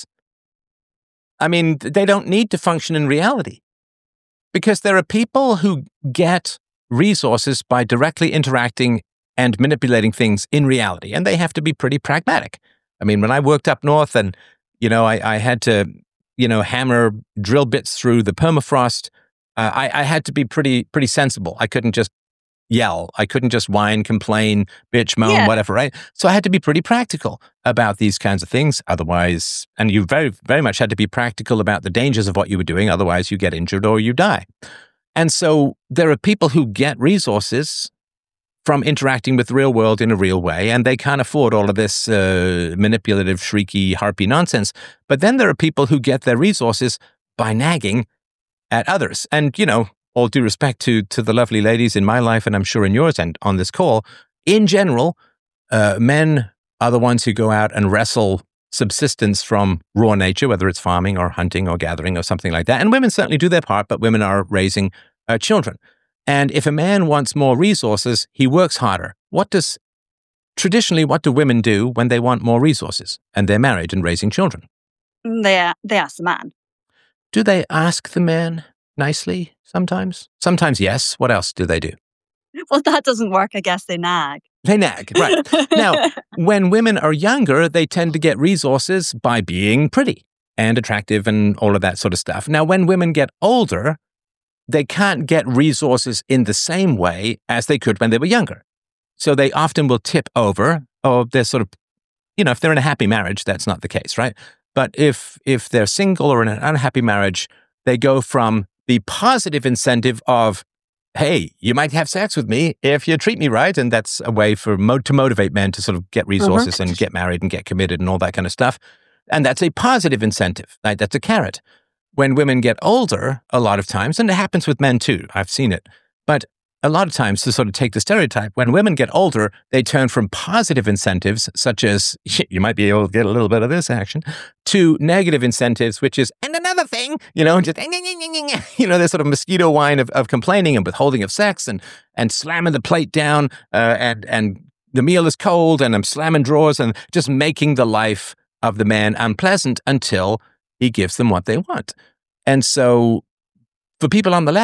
I mean, they don't need to function in reality because there are people who get resources by directly interacting and manipulating things in reality, and they have to be pretty pragmatic. I mean, when I worked up north and, I had to, hammer drill bits through the permafrost, I had to be pretty sensible. I couldn't just yell. I couldn't just whine, complain, bitch, moan, whatever, right? So I had to be pretty practical about these kinds of things. Otherwise, and you very, very much had to be practical about the dangers of what you were doing. Otherwise, you get injured or you die. And so there are people who get resources from interacting with the real world in a real way, and they can't afford all of this manipulative, shrieky, harpy nonsense. But then there are people who get their resources by nagging at others. And, all due respect to the lovely ladies in my life, and I'm sure in yours and on this call, in general, men are the ones who go out and wrestle subsistence from raw nature, whether it's farming or hunting or gathering or something like that. And women certainly do their part, but women are raising children. And if a man wants more resources, he works harder. Traditionally, what do women do when they want more resources and they're married and raising children? They ask the man. Do they ask the man nicely sometimes? Sometimes, yes. What else do they do? Well, that doesn't work. I guess they nag. They nag, right. Now, when women are younger, they tend to get resources by being pretty and attractive and all of that sort of stuff. Now, when women get older, they can't get resources in the same way as they could when they were younger. So they often will tip over, or they're sort of, if they're in a happy marriage, that's not the case, right? But if they're single or in an unhappy marriage, they go from the positive incentive of, hey, you might have sex with me if you treat me right. And that's a way to motivate men to sort of get resources and get married and get committed and all that kind of stuff. And that's a positive incentive, right? That's a carrot. When women get older, a lot of times, and it happens with men too, I've seen it, but a lot of times, to sort of take the stereotype, when women get older, they turn from positive incentives, such as, you might be able to get a little bit of this action, to negative incentives, which is, and another thing, just, this sort of mosquito whine of complaining and withholding of sex and slamming the plate down, and the meal is cold, and I'm slamming drawers, and just making the life of the man unpleasant until he gives them what they want. And so for people on the left,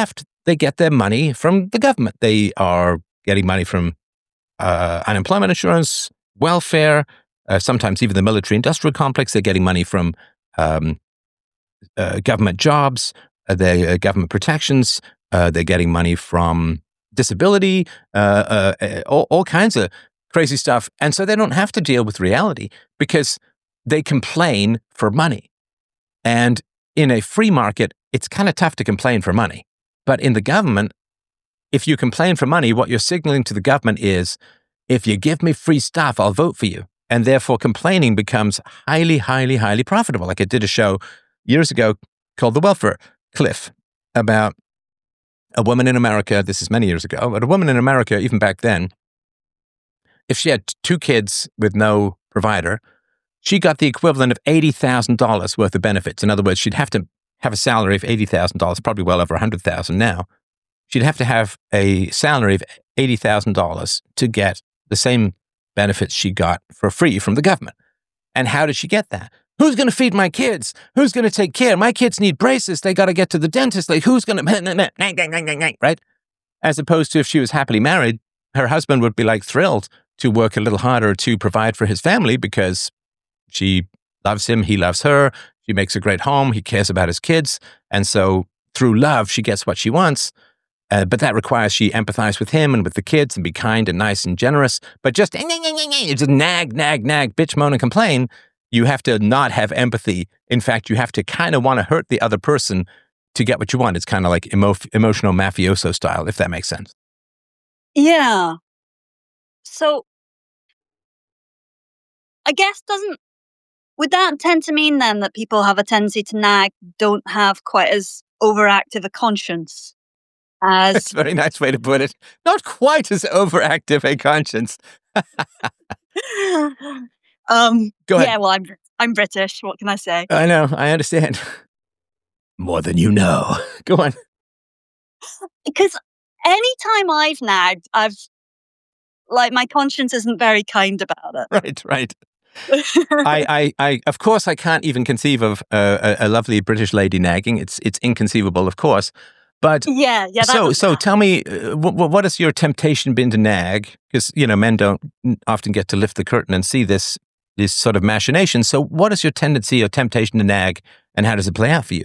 they get their money from the government. They are getting money from unemployment insurance, welfare, sometimes even the military-industrial complex. They're getting money from government jobs, their government protections. They're getting money from disability, all kinds of crazy stuff. And so they don't have to deal with reality because they complain for money. And in a free market, it's kind of tough to complain for money. But in the government, if you complain for money, what you're signaling to the government is, if you give me free stuff, I'll vote for you. And therefore, complaining becomes highly, highly, highly profitable. Like I did a show years ago called The Welfare Cliff about a woman in America. This is many years ago, but a woman in America, even back then, if she had 2 kids with no provider, she got the equivalent of $80,000 worth of benefits. In other words, she'd have to have a salary of $80,000, probably well over $100,000 now. She'd have to have a salary of $80,000 to get the same benefits she got for free from the government. And how did she get that? Who's going to feed my kids? Who's going to take care? My kids need braces. They got to get to the dentist. Like, who's going to, right? As opposed to if she was happily married, her husband would be like thrilled to work a little harder to provide for his family because she loves him. He loves her. She makes a great home. He cares about his kids. And so through love, she gets what she wants. But that requires she empathize with him and with the kids and be kind and nice and generous. But just nag, bitch, moan, and complain. You have to not have empathy. In fact, you have to kind of want to hurt the other person to get what you want. It's kind of like emotional mafioso style, if that makes sense. Yeah. So I guess would that tend to mean then that people have a tendency to nag, don't have quite as overactive a conscience as... That's a very nice way to put it. Not quite as overactive a conscience. Go ahead. Yeah, well, I'm British. What can I say? I know. I understand. More than you know. Go on. Because anytime I've nagged, my conscience isn't very kind about it. Right. I of course, I can't even conceive of a lovely British lady nagging. It's inconceivable, of course. But yeah. So tell me, what has your temptation been to nag? Because men don't often get to lift the curtain and see this sort of machination. So, what is your tendency or temptation to nag, and how does it play out for you?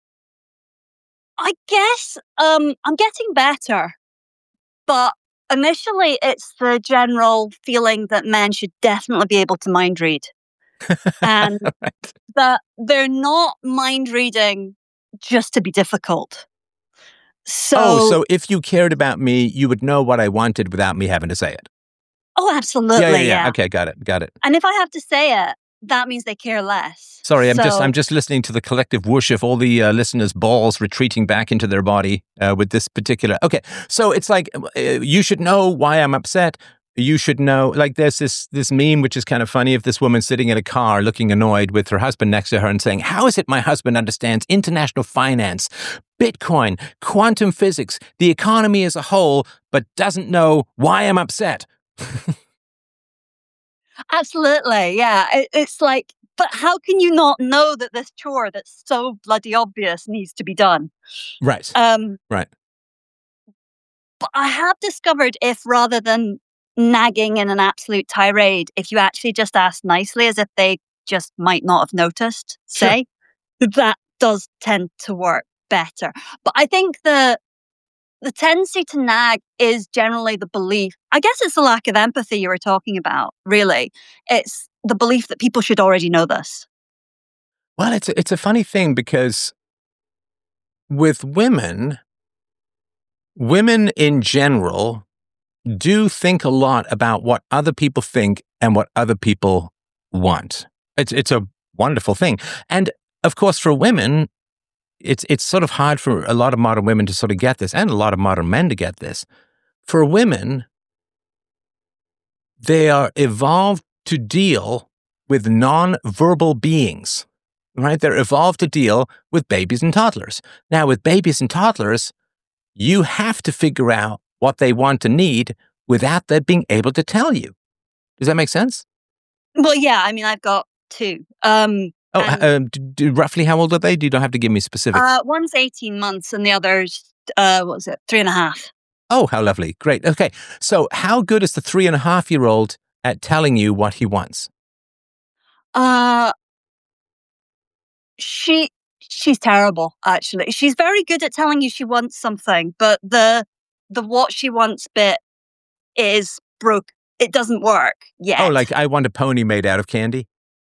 I guess I'm getting better, but initially it's the general feeling that men should definitely be able to mind read, and right. that they're not mind reading just to be difficult. So if you cared about me, you would know what I wanted without me having to say it. Oh, absolutely. Yeah. Okay, got it. And if I have to say it, that means they care less. Sorry, I'm just listening to the collective whoosh of all the listeners' balls retreating back into their body with this particular. Okay, so it's like you should know why I'm upset. You should know, like there's this meme which is kind of funny of this woman sitting in a car looking annoyed with her husband next to her and saying, "How is it my husband understands international finance, Bitcoin, quantum physics, the economy as a whole, but doesn't know why I'm upset?" Absolutely, yeah. It's like, but how can you not know that this chore that's so bloody obvious needs to be done? Right. Right. But I have discovered if rather than nagging in an absolute tirade, if you actually just ask nicely as if they just might not have noticed, say, that does tend to work better. But I think the tendency to nag is generally the belief, I guess it's the lack of empathy you were talking about, really. It's the belief that people should already know this. Well, it's a funny thing because with women in general do think a lot about what other people think and what other people want. It's a wonderful thing. And of course, for women, it's sort of hard for a lot of modern women to sort of get this, and a lot of modern men to get this. For women, they are evolved to deal with non-verbal beings, right? They're evolved to deal with babies and toddlers. Now, with babies and toddlers, you have to figure out what they want and need without them being able to tell you. Does that make sense? Well, yeah. I mean, I've got 2. Roughly how old are they? You don't have to give me specifics. One's 18 months and the other's what was it? 3.5. Oh, how lovely. Great. Okay. So how good is the 3.5-year-old at telling you what he wants? She's terrible, actually. She's very good at telling you she wants something, but the what she wants bit is broke. It doesn't work yet. Oh, like I want a pony made out of candy?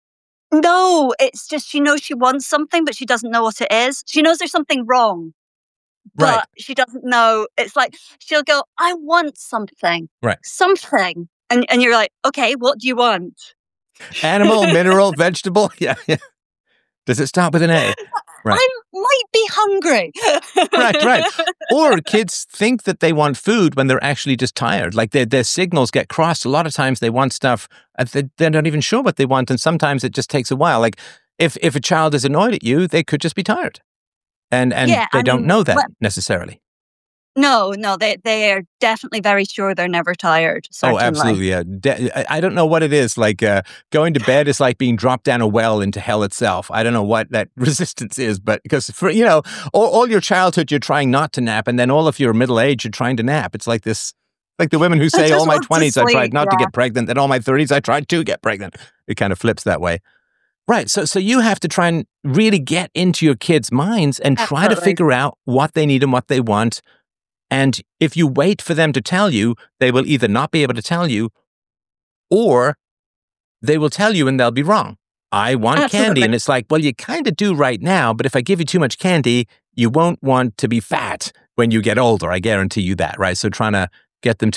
No, it's just she knows she wants something, but she doesn't know what it is. She knows there's something wrong, but Right. she doesn't know. It's like she'll go, I want something. Right. Something. And you're like, okay, what do you want? Animal, mineral, vegetable? Yeah. Does it start with an A? Right. I might be hungry. Right. Or kids think that they want food when they're actually just tired. Like their signals get crossed. A lot of times they want stuff, they're not even sure what they want. And sometimes it just takes a while. Like if a child is annoyed at you, they could just be tired. And they don't know that necessarily. No, they are definitely very sure they're never tired. Certainly. Oh, absolutely. Yeah. I don't know what it is. Like going to bed is like being dropped down a well into hell itself. I don't know what that resistance is, but because for all your childhood you're trying not to nap, and then all of your middle age you're trying to nap. It's like this, like the women who say, all my 20s I tried not to get pregnant, then all my 30s I tried to get pregnant. It kind of flips that way. Right. So you have to try and really get into your kids' minds and try to figure out what they need and what they want. And if you wait for them to tell you, they will either not be able to tell you, or they will tell you and they'll be wrong. I want candy. And it's like, well, you kind of do right now, but if I give you too much candy, you won't want to be fat when you get older. I guarantee you that, right? So trying to get them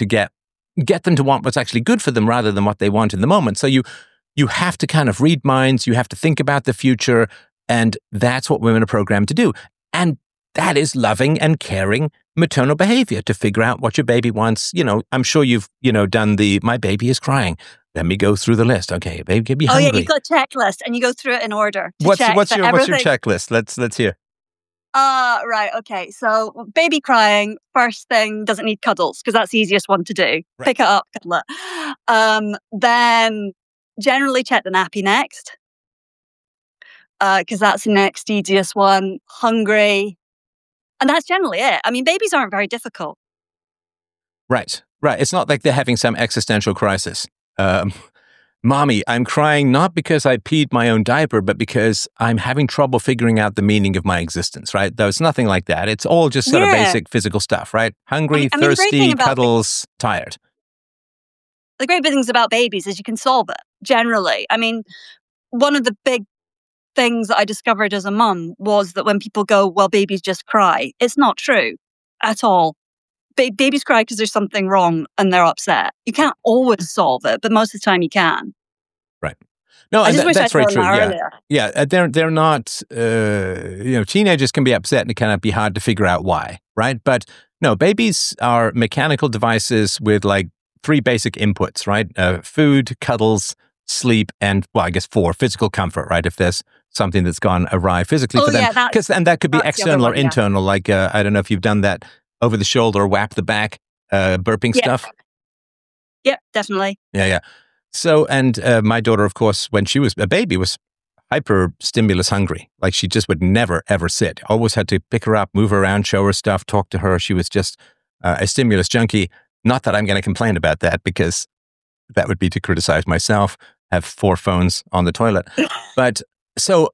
to want what's actually good for them rather than what they want in the moment. So you have to kind of read minds. You have to think about the future. And that's what women are programmed to do. And that is loving and caring maternal behavior, to figure out what your baby wants. I'm sure you've, done my baby is crying. Let me go through the list. Okay, baby can be hungry. Oh yeah, you've got a checklist and you go through it in order. What's your checklist? Let's hear. Right, okay. So baby crying, first thing, doesn't need cuddles, because that's the easiest one to do. Right. Pick it up, cuddle it. Then generally check the nappy next, because that's the next easiest one. Hungry. And that's generally it. I mean, babies aren't very difficult. Right. It's not like they're having some existential crisis. Mommy, I'm crying not because I peed my own diaper, but because I'm having trouble figuring out the meaning of my existence, right? There's nothing like that. It's all just sort of basic physical stuff, right? Hungry, thirsty, cuddles, tired. The great things about babies is you can solve it, generally. I mean, one of the big things that I discovered as a mum was that when people go, well, babies just cry, it's not true at all. Babies cry because there's something wrong and they're upset. You can't always solve it, but most of the time you can. Right. No, that's very true. Yeah, they're not. Teenagers can be upset and it can be hard to figure out why. Right, but no, babies are mechanical devices with like 3 basic inputs. Right, food, cuddles, sleep, and I guess 4, physical comfort. Right, if there's something that's gone awry physically for them, and that could be external or internal. Like I don't know if you've done that over the shoulder, whap the back, burping stuff. Yeah, definitely. Yeah. So, and my daughter, of course, when she was a baby, was hyper stimulus hungry. Like she just would never, ever sit. Always had to pick her up, move her around, show her stuff, talk to her. She was just a stimulus junkie. Not that I'm going to complain about that, because that would be to criticize myself. Have 4 phones on the toilet. But so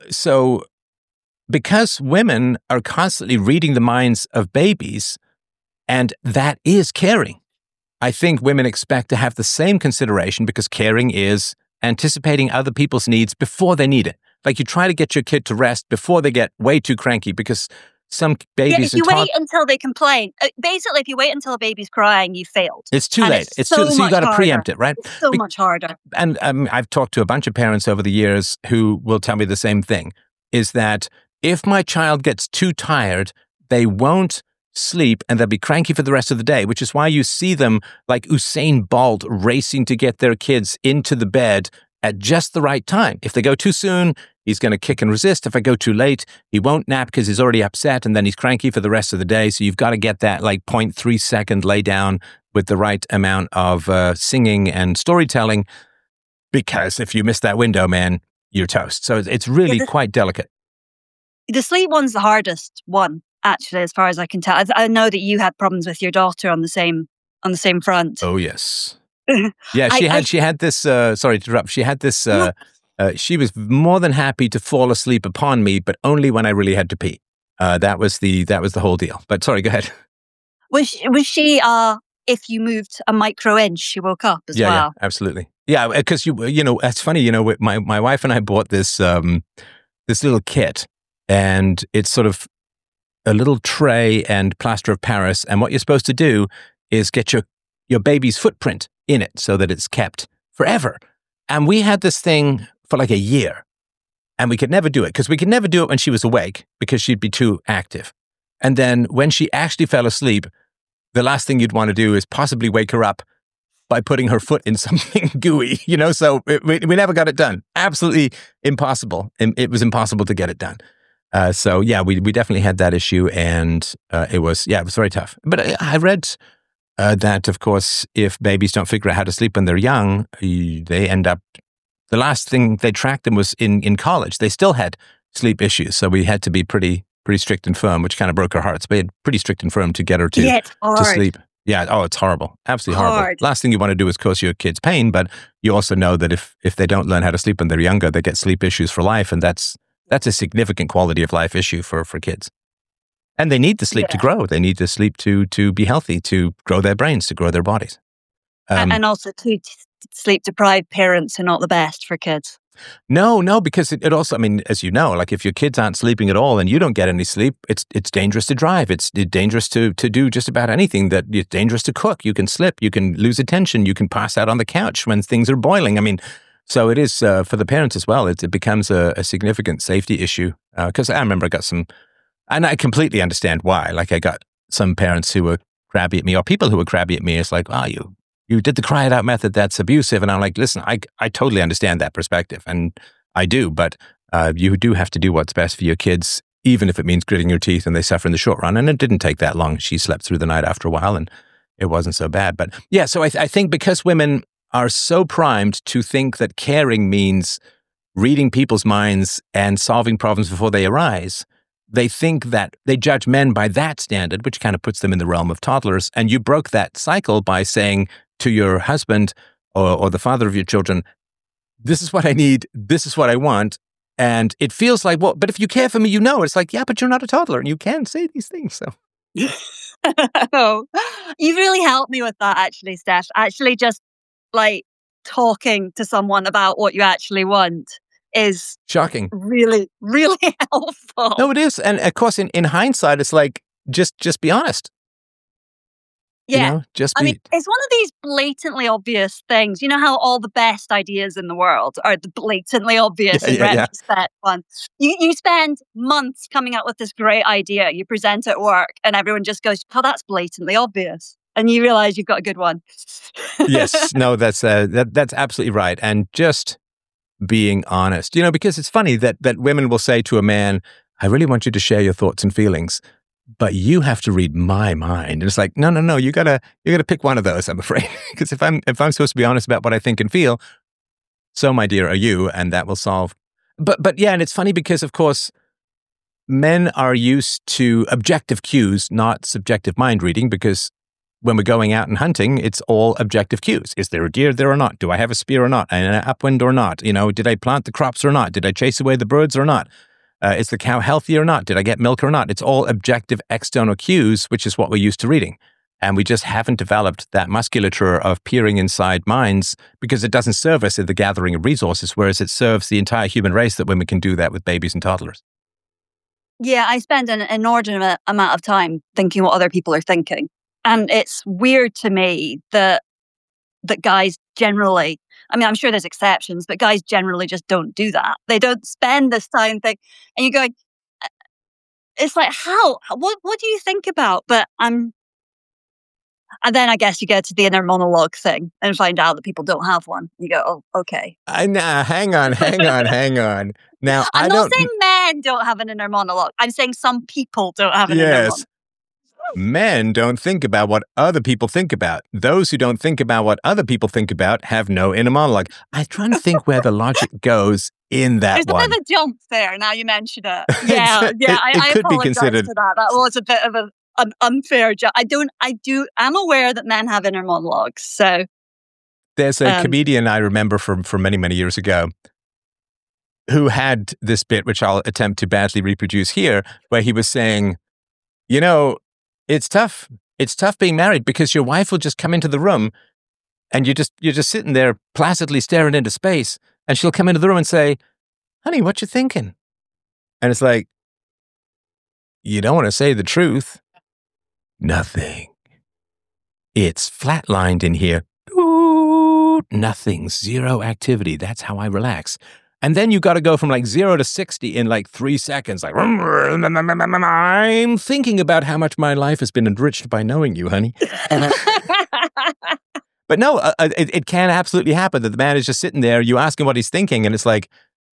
because women are constantly reading the minds of babies, and that is caring, I think women expect to have the same consideration, because caring is anticipating other people's needs before they need it. Like you try to get your kid to rest before they get way too cranky, because some babies... if you wait until they complain, basically if you wait until a baby's crying, you failed. It's too late. So you got to preempt it, right? It's so much harder. And I've talked to a bunch of parents over the years who will tell me the same thing, is that if my child gets too tired, they won't sleep and they'll be cranky for the rest of the day, which is why you see them like Usain Bolt racing to get their kids into the bed at just the right time. If they go too soon, he's going to kick and resist. If I go too late, he won't nap because he's already upset, and then he's cranky for the rest of the day. So you've got to get that like 0.3 second lay down with the right amount of singing and storytelling, because if you miss that window, man, you're toast. So it's really quite delicate. The sleep one's the hardest one. actually, as far as I can tell. I know that you had problems with your daughter on the same front. Oh yes. Yeah, she had this. Sorry to interrupt. She had this. She was more than happy to fall asleep upon me, but only when I really had to pee. That was the whole deal. But sorry, go ahead. Was she? If you moved a micro inch, she woke up as well. Yeah, absolutely. Yeah, because you know, it's funny. You know, my wife and I bought this this little kit, and it's sort of a little tray and plaster of Paris, and what you're supposed to do is get your baby's footprint in it so that it's kept forever. And we had this thing for like a year, and we could never do it because we could never do it when she was awake because she'd be too active. And then when she actually fell asleep, the last thing you'd want to do is possibly wake her up by putting her foot in something gooey, you know? So we never got it done. Absolutely impossible. It was impossible to get it done. So yeah, we definitely had that issue, and it was very tough. But I read that, of course, if babies don't figure out how to sleep when they're young, they end up, the last thing they tracked them was in college. They still had sleep issues. So we had to be pretty strict and firm, which kind of broke our hearts. But we had pretty strict and firm to get her to sleep. Yeah. Oh, it's horrible. Absolutely horrible. Last thing you want to do is cause your kids pain, but you also know that if they don't learn how to sleep when they're younger, they get sleep issues for life. And that's a significant quality of life issue for kids. And they need the sleep to grow. They need the sleep to be healthy, to grow their brains, to grow their bodies. And also, too, sleep-deprived parents are not the best for kids. No, because it also, I mean, as you know, like if your kids aren't sleeping at all and you don't get any sleep, it's dangerous to drive. It's dangerous to do just about anything. That it's dangerous to cook. You can slip. You can lose attention. You can pass out on the couch when things are boiling. I mean, so it is for the parents as well. It becomes a significant safety issue. Because I remember I got some, and I completely understand why. Like I got some parents who were crabby at me, or people who were crabby at me. It's like, oh, you did the cry it out method. That's abusive. And I'm like, listen, I totally understand that perspective, and I do. But you do have to do what's best for your kids, even if it means gritting your teeth and they suffer in the short run. And it didn't take that long. She slept through the night after a while, and it wasn't so bad. But yeah, so I think because women are so primed to think that caring means reading people's minds and solving problems before they arise, they think that they judge men by that standard, which kind of puts them in the realm of toddlers. And you broke that cycle by saying to your husband or the father of your children, this is what I need, this is what I want. And it feels like, well, but if you care for me, you know. It's like, yeah, but you're not a toddler and you can say these things. So. Oh, you've really helped me with that, actually, Steph. Actually, just like talking to someone about what you actually want is shocking. Really, really helpful. No, it is. And of course, in hindsight, it's like, just be honest. Yeah. You know, just be. I mean, it's one of these blatantly obvious things. You know how all the best ideas in the world are the blatantly obvious in retrospect ones. You spend months coming up with this great idea. You present it at work and everyone just goes, oh, that's blatantly obvious. And you realize you've got a good one. Yes. No, that's absolutely right. And just being honest, you know, because it's funny that women will say to a man, I really want you to share your thoughts and feelings, but you have to read my mind. And it's like, no, you gotta pick one of those, I'm afraid. Because if I'm supposed to be honest about what I think and feel, so my dear, are you, and that will solve. But yeah, and it's funny because of course, men are used to objective cues, not subjective mind reading, because when we're going out and hunting, it's all objective cues. Is there a deer there or not? Do I have a spear or not? And an upwind or not? You know, did I plant the crops or not? Did I chase away the birds or not? Is the cow healthy or not? Did I get milk or not? It's all objective external cues, which is what we're used to reading. And we just haven't developed that musculature of peering inside minds because it doesn't serve us in the gathering of resources, whereas it serves the entire human race that women can do that with babies and toddlers. Yeah, I spend an inordinate amount of time thinking what other people are thinking. And it's weird to me that guys generally, I mean, I'm sure there's exceptions, but guys generally just don't do that. They don't spend this time thinking, and you're going, it's like, how? What do you think about? And then I guess you get to the inner monologue thing and find out that people don't have one. You go, oh, okay. Hang on. Now, I'm not saying men don't have an inner monologue. I'm saying some people don't have an inner monologue. Men don't think about what other people think about. Those who don't think about what other people think about have no inner monologue. I'm trying to think where the logic goes in that There's one. a bit of a jump there. Now you mention it. Yeah, I could be apologize considered for that. That was a bit of an unfair jump. I'm aware that men have inner monologues. So there's a comedian I remember from many, many years ago who had this bit, which I'll attempt to badly reproduce here, where he was saying, you know, it's tough. It's tough being married because your wife will just come into the room and you're just sitting there placidly staring into space, and she'll come into the room and say, honey, what you thinking? And it's like, you don't want to say the truth. Nothing. It's flatlined in here. Ooh, nothing. Zero activity. That's how I relax. And then you got to go from like 0 to 60 in like 3 seconds. Like, I'm thinking about how much my life has been enriched by knowing you, honey. But no, it can absolutely happen that the man is just sitting there. You ask him what he's thinking, and it's like,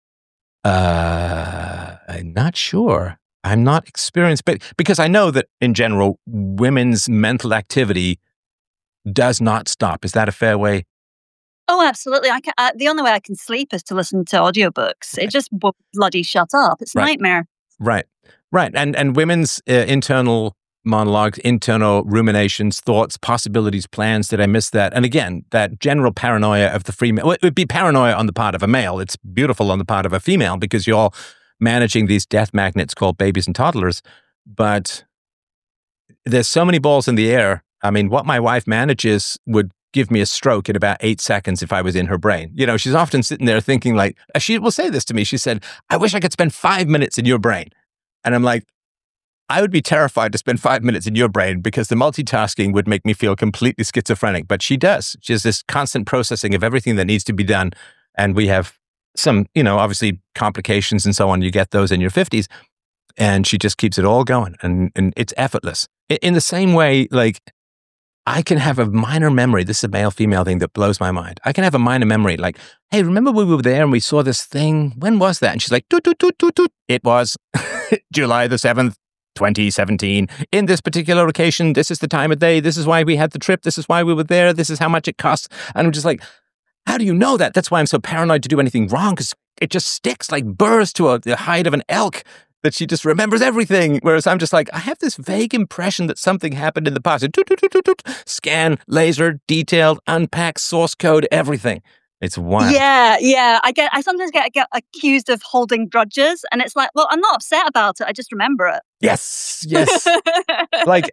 I'm not sure. I'm not experienced, but because I know that in general, women's mental activity does not stop. Is that a fair way? Oh, absolutely. The only way I can sleep is to listen to audiobooks. It just won't bloody shut up. It's a nightmare. Right. And women's internal monologues, internal ruminations, thoughts, possibilities, plans. Did I miss that? And again, that general paranoia of the female. Well, it would be paranoia on the part of a male. It's beautiful on the part of a female because you're all managing these death magnets called babies and toddlers. But there's so many balls in the air. I mean, what my wife manages would give me a stroke in about 8 seconds if I was in her brain. You know, she's often sitting there thinking like, she will say this to me. She said, I wish I could spend 5 minutes in your brain. And I'm like, I would be terrified to spend 5 minutes in your brain because the multitasking would make me feel completely schizophrenic. But she does. She has this constant processing of everything that needs to be done. And we have some, obviously complications and so on. You get those in your 50s. And she just keeps it all going. And it's effortless. In the same way, like, I can have a minor memory. This is a male-female thing that blows my mind. I can have a minor memory like, hey, remember we were there and we saw this thing? When was that? And she's like, toot, toot, toot, toot, toot. It was July the 7th, 2017. In this particular location, this is the time of day. This is why we had the trip. This is why we were there. This is how much it costs. And I'm just like, how do you know that? That's why I'm so paranoid to do anything wrong, because it just sticks like burrs to the hide of an elk. That she just remembers everything. Whereas I'm just like, I have this vague impression that something happened in the past. Scan, laser, detailed, unpack, source code, everything. It's wild. Yeah. I sometimes get accused of holding grudges, and it's like, well, I'm not upset about it. I just remember it. Yes. Like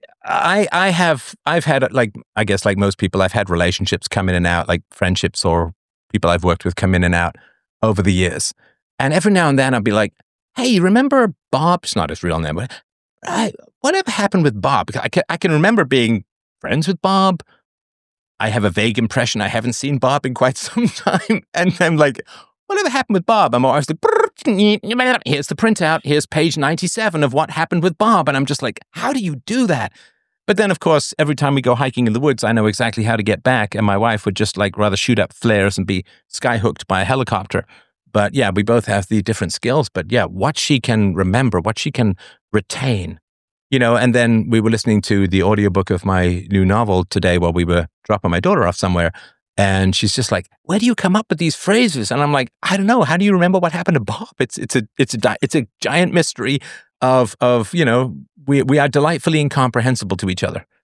I've had, like, I guess like most people, I've had relationships come in and out, like friendships or people I've worked with come in and out over the years. And every now and then I'll be like, hey, you remember Bob? It's not his real name, but whatever happened with Bob? I can remember being friends with Bob. I have a vague impression I haven't seen Bob in quite some time. And I'm like, whatever happened with Bob? I'm always like, here's the printout. Here's page 97 of what happened with Bob. And I'm just like, how do you do that? But then, of course, every time we go hiking in the woods, I know exactly how to get back. And my wife would just like rather shoot up flares and be skyhooked by a helicopter. But yeah, we both have the different skills. But yeah, what she can remember, what she can retain, and then we were listening to the audiobook of my new novel today while we were dropping my daughter off somewhere. And she's just like, where do you come up with these phrases? And I'm like, I don't know. How do you remember what happened to Bob? It's a giant mystery of we are delightfully incomprehensible to each other.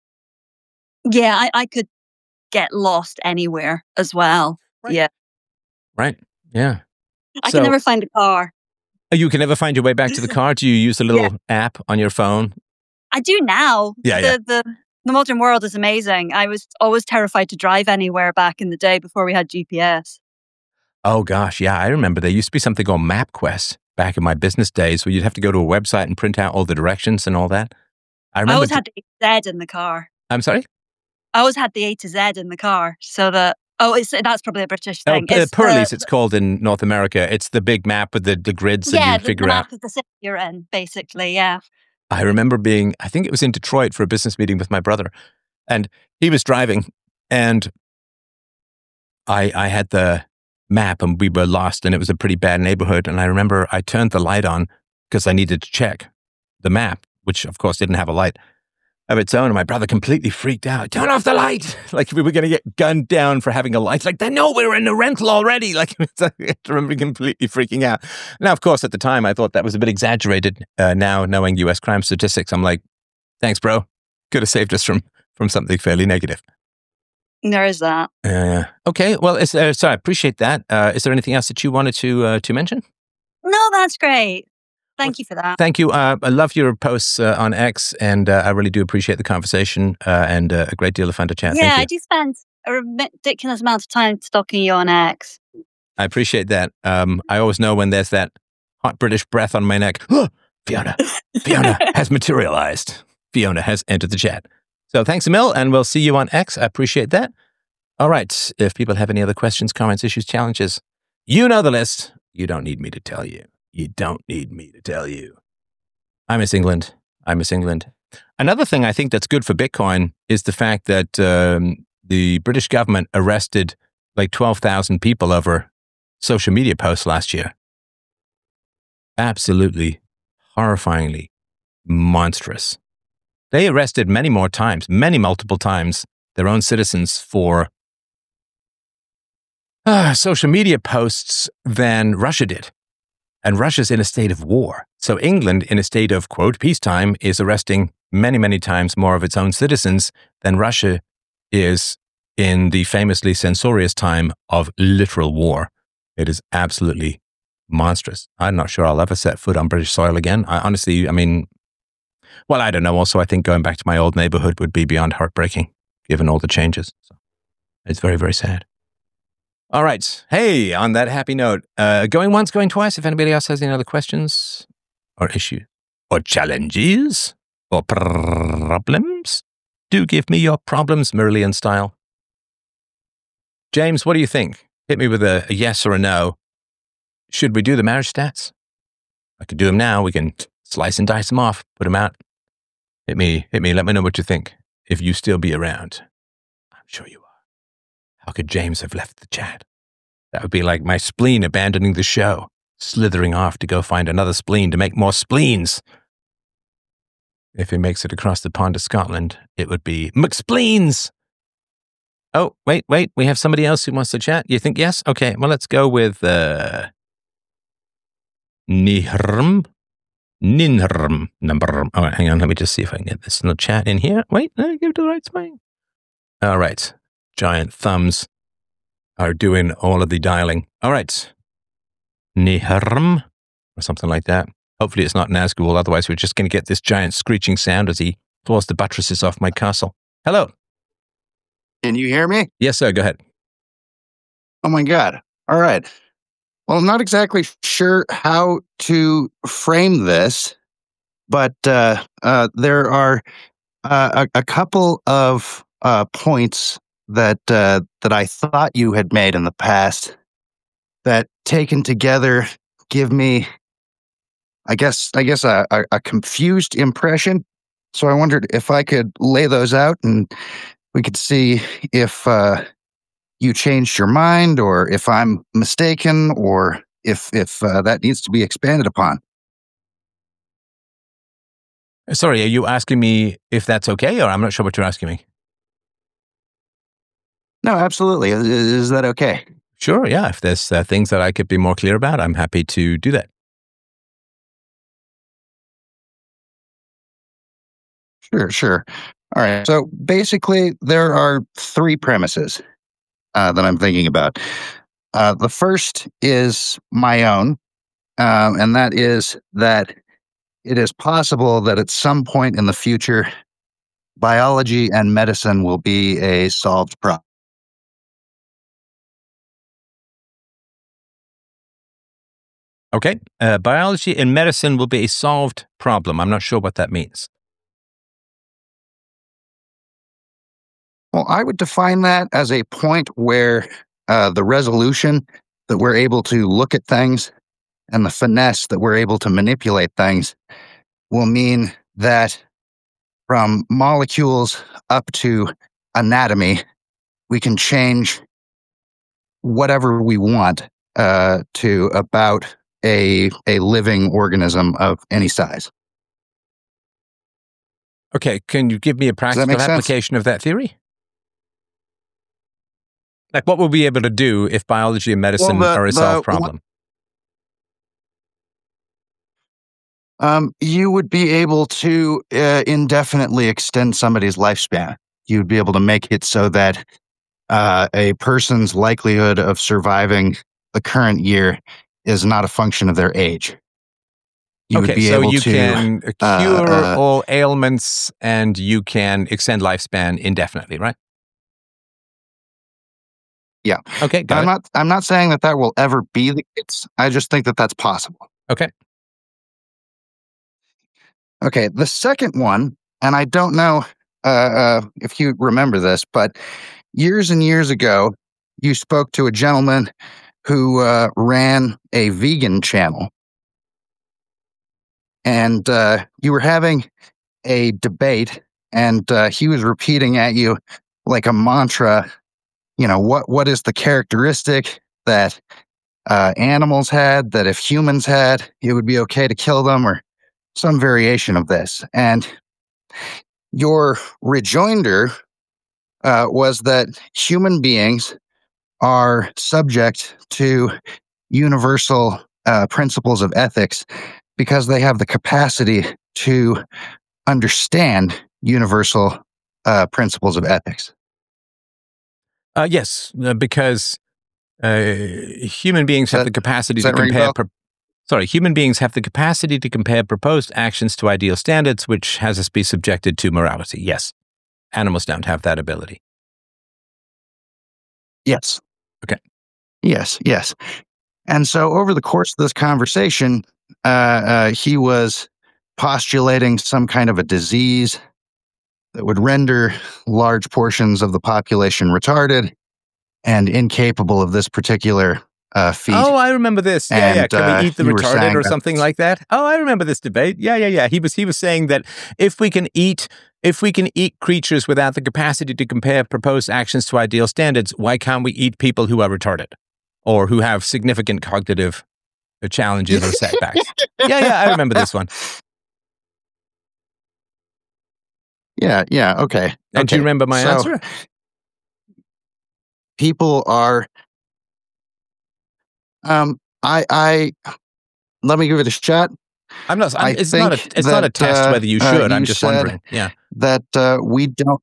Yeah, I could get lost anywhere as well. Right. Yeah. Right. Yeah. I can never find a car. You can never find your way back to the car? Do you use a little app on your phone? I do now. Yeah. The modern world is amazing. I was always terrified to drive anywhere back in the day before we had GPS. Oh, gosh. Yeah, I remember there used to be something called MapQuest back in my business days where you'd have to go to a website and print out all the directions and all that. I always had the A to Z in the car. I'm sorry? I always had the A to Z in the car so that... that's probably a British thing. Purlease, it's called in North America. It's the big map with the grids that you figure the out. map of the city you're in, basically, yeah. I remember I think it was in Detroit for a business meeting with my brother. And he was driving, and I had the map, and we were lost, and it was a pretty bad neighborhood. And I remember I turned the light on because I needed to check the map, which, of course, didn't have a light. of its own. And my brother completely freaked out. Turn off the light. Like we were going to get gunned down for having a light. Like, no, we were in the rental already. Like, I remember completely freaking out. Now, of course, at the time, I thought that was a bit exaggerated. Now, knowing U.S. crime statistics, I'm like, thanks, bro. Could have saved us from something fairly negative. There is that. Okay. Well, so I appreciate that. Is there anything else that you wanted to mention? No, that's great. Thank you for that. Thank you. I love your posts on X, and I really do appreciate the conversation and a great deal of fun to chat. Yeah, Thank you. I do spend a ridiculous amount of time stalking you on X. I appreciate that. I always know when there's that hot British breath on my neck. Fiona has materialized. Fiona has entered the chat. So thanks a mil, and we'll see you on X. I appreciate that. All right. If people have any other questions, comments, issues, challenges, you know the list. You don't need me to tell you. You don't need me to tell you. I miss England. Another thing I think that's good for Bitcoin is the fact that the British government arrested like 12,000 people over social media posts last year. Absolutely, horrifyingly monstrous. They arrested many multiple times, their own citizens for social media posts than Russia did. And Russia's in a state of war. So England, in a state of, quote, peacetime, is arresting many, many times more of its own citizens than Russia is in the famously censorious time of literal war. It is absolutely monstrous. I'm not sure I'll ever set foot on British soil again. I don't know. Also, I think going back to my old neighborhood would be beyond heartbreaking, given all the changes. So it's very, very sad. All right. Hey, on that happy note, going once, going twice. If anybody else has any other questions or issues or challenges or problems, do give me your problems, Marillion style. James, what do you think? Hit me with a yes or a no. Should we do the marriage stats? I could do them now. We can slice and dice them off, put them out. Hit me. Let me know what you think. If you still be around. I'm sure you are. How could James have left the chat? That would be like my spleen abandoning the show, slithering off to go find another spleen to make more spleens. If he makes it across the pond to Scotland, it would be McSpleens. Oh, wait. We have somebody else who wants to chat. You think yes? Okay, well, let's go with Ninhrm. Number. All right, hang on. Let me just see if I can get this little chat in here. Wait, let me give it to the right spelling. All right. Giant thumbs are doing all of the dialing. All right. Ninhrm, or something like that. Hopefully it's not Nazgul, otherwise we're just going to get this giant screeching sound as he throws the buttresses off my castle. Hello. Can you hear me? Yes, sir. Go ahead. Oh my God. All right. Well, I'm not exactly sure how to frame this, but there are a couple of points that I thought you had made in the past that, taken together, give me, I guess a confused impression. So I wondered if I could lay those out and we could see if you changed your mind, or if I'm mistaken, or if that needs to be expanded upon. Sorry, are you asking me if that's okay, or I'm not sure what you're asking me? No, absolutely. Is that okay? Sure, yeah. If there's things that I could be more clear about, I'm happy to do that. Sure. All right. So basically, there are three premises that I'm thinking about. The first is my own, and that is that it is possible that at some point in the future, biology and medicine will be a solved problem. Okay. Biology and medicine will be a solved problem. I'm not sure what that means. Well, I would define that as a point where the resolution that we're able to look at things and the finesse that we're able to manipulate things will mean that from molecules up to anatomy, we can change whatever we want to about a living organism of any size. Okay, can you give me a practical make sense? application of that theory? Like, what will we be able to do if biology and medicine are a solved problem? You would be able to indefinitely extend somebody's lifespan. You'd be able to make it so that a person's likelihood of surviving the current year is not a function of their age. You would be so able you to can cure all ailments and you can extend lifespan indefinitely, right? Yeah. Okay, got it. I'm not saying that will ever be the case. I just think that that's possible. Okay. Okay, the second one, and I don't know if you remember this, but years and years ago, you spoke to a gentleman who ran a vegan channel. And you were having a debate, and he was repeating at you like a mantra, what is the characteristic that animals had, that if humans had, it would be okay to kill them, or some variation of this. And your rejoinder was that human beings are subject to universal principles of ethics because they have the capacity to understand universal principles of ethics. Yes, because human beings have the capacity to compare. Human beings have the capacity to compare proposed actions to ideal standards, which has us be subjected to morality. Yes, animals don't have that ability. Yes. Okay. Yes. And so, over the course of this conversation, he was postulating some kind of a disease that would render large portions of the population retarded and incapable of this particular feat. Oh, I remember this. Yeah. Can we eat the retarded or something like that? Oh, I remember this debate. Yeah. He was saying that if we can eat creatures without the capacity to compare proposed actions to ideal standards, why can't we eat people who are retarded or who have significant cognitive challenges or setbacks? Yeah, I remember this one. Yeah, okay. And do you remember my answer? People are I let me give it a shot. It's not a test whether you should. I'm just wondering. Yeah. That we don't.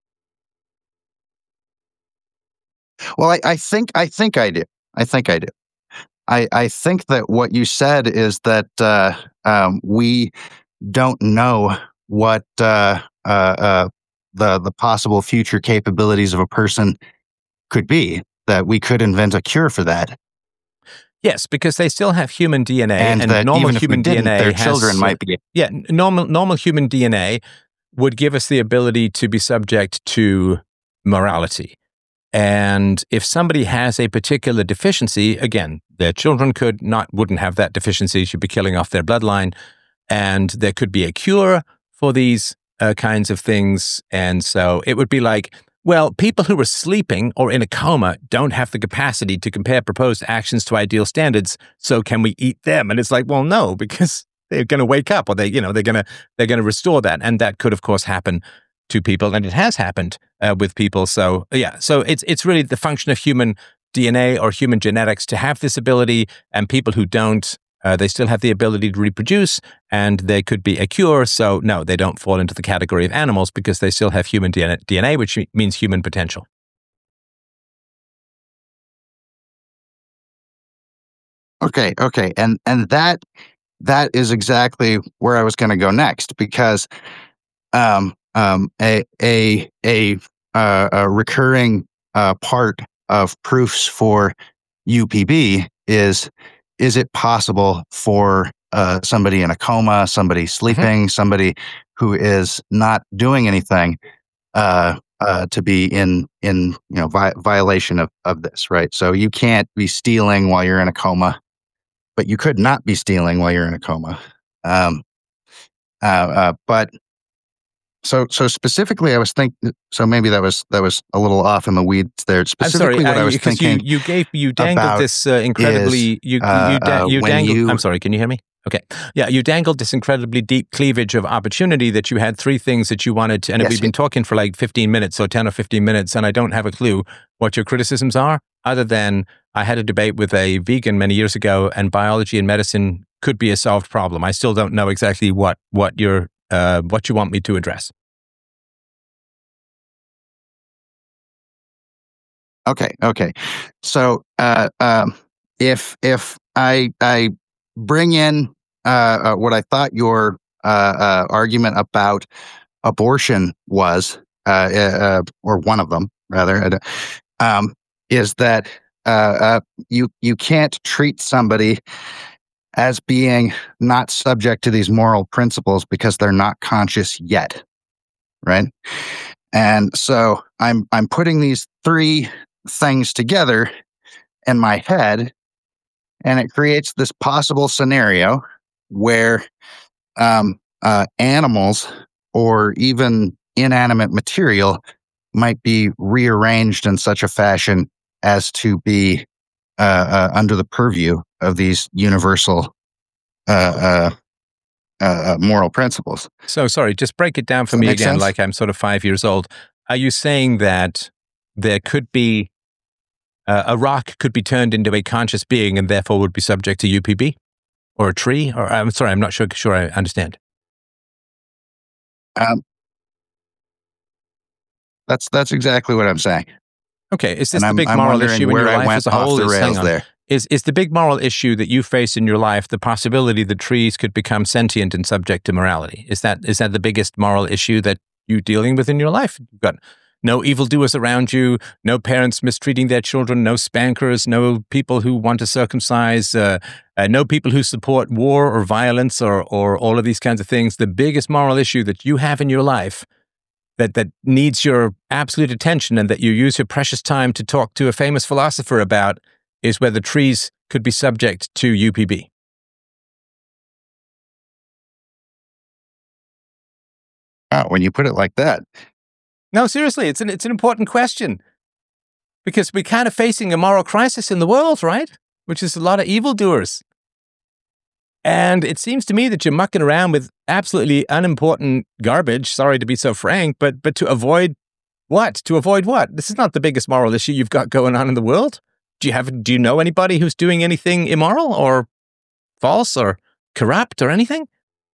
Well, I think I do. I think that what you said is that we don't know what the possible future capabilities of a person could be, that we could invent a cure for that. Yes, because they still have human DNA, and that normal even if human we didn't, DNA their children might be. Yeah, normal human DNA would give us the ability to be subject to morality. And if somebody has a particular deficiency, again, their children wouldn't have that deficiency, should be killing off their bloodline, and there could be a cure for these kinds of things. And so it would be like, well, people who are sleeping or in a coma don't have the capacity to compare proposed actions to ideal standards. So can we eat them? And it's like, well, no, because they're going to wake up, or they're going to restore that, and that could, of course, happen to people, and it has happened with people. So yeah, so it's really the function of human DNA or human genetics to have this ability, and people who don't, they still have the ability to reproduce, and they could be a cure. So no, they don't fall into the category of animals because they still have human DNA, which means human potential. Okay, and that is exactly where I was going to go next, because a recurring part of proofs for UPB is it possible for somebody in a coma, somebody sleeping, somebody who is not doing anything to be in violation of this, right? So you can't be stealing while you're in a coma, but you could not be stealing while you're in a coma. But so specifically, I was thinking. So maybe that was a little off in the weeds there. Specifically, what I was thinking. You dangled this incredibly. I'm sorry. Can you hear me? Okay. Yeah, you dangled this incredibly deep cleavage of opportunity that you had three things that you wanted to, and we've been talking for like 15 minutes or 10 or 15 minutes, and I don't have a clue what your criticisms are, other than I had a debate with a vegan many years ago, and biology and medicine could be a solved problem. I still don't know exactly what you want me to address. Okay. So if I bring in what I thought your argument about abortion was, or one of them rather, is that you can't treat somebody as being not subject to these moral principles because they're not conscious yet, right? And so I'm putting these three things together in my head, and it creates this possible scenario where animals or even inanimate material might be rearranged in such a fashion as to be under the purview of these universal moral principles. So sorry, just break it down for me again, like I'm sort of 5 years old. Are you saying that there could be a rock could be turned into a conscious being and therefore would be subject to UPB, or a tree? Or I'm sorry, I'm not sure I understand. That's exactly what I'm saying. Okay, is this the big moral issue in your life as a whole? Is the big moral issue that you face in your life the possibility that trees could become sentient and subject to morality? Is that the biggest moral issue that you're dealing with in your life? You've got no evildoers around you, no parents mistreating their children, no spankers, no people who want to circumcise, no people who support war or violence or all of these kinds of things. The biggest moral issue that you have in your life that needs your absolute attention and that you use your precious time to talk to a famous philosopher about is whether trees could be subject to UPB. When you put it like that. No, seriously, it's an important question because we're kind of facing a moral crisis in the world, right? Which is a lot of evildoers. And it seems to me that you're mucking around with absolutely unimportant garbage. Sorry to be so frank, but to avoid what? To avoid what? This is not the biggest moral issue you've got going on in the world. Do you know anybody who's doing anything immoral or false or corrupt or anything?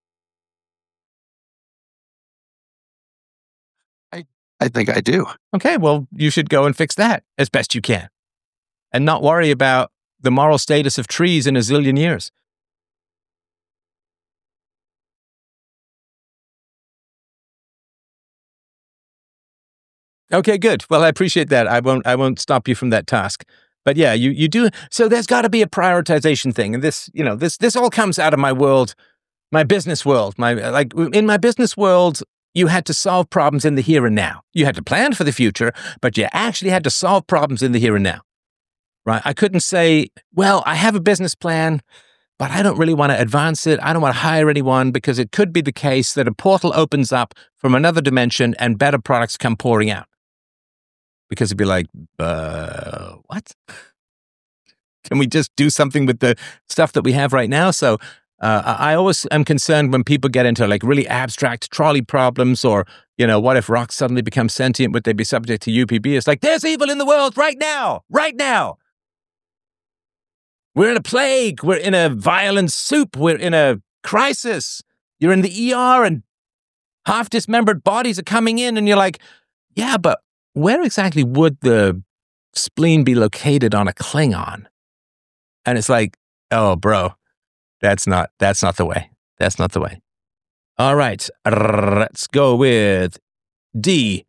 I think I do. Okay, well, you should go and fix that as best you can and not worry about the moral status of trees in a zillion years. Okay, good. Well, I appreciate that. I won't stop you from that task. But yeah, you do. So there's got to be a prioritization thing, and this all comes out of my world, my business world. In my business world, you had to solve problems in the here and now. You had to plan for the future, but you actually had to solve problems in the here and now. Right? I couldn't say, well, I have a business plan, but I don't really want to advance it. I don't want to hire anyone because it could be the case that a portal opens up from another dimension and better products come pouring out. Because it'd be like, what? Can we just do something with the stuff that we have right now? So I always am concerned when people get into like really abstract trolley problems or, what if rocks suddenly become sentient? Would they be subject to UPB? It's like, there's evil in the world right now. We're in a plague. We're in a violent soup. We're in a crisis. You're in the ER and half dismembered bodies are coming in and you're like, yeah, but where exactly would the spleen be located on a Klingon? And it's like, oh, bro, that's not the way. That's not the way. All right, let's go with DG.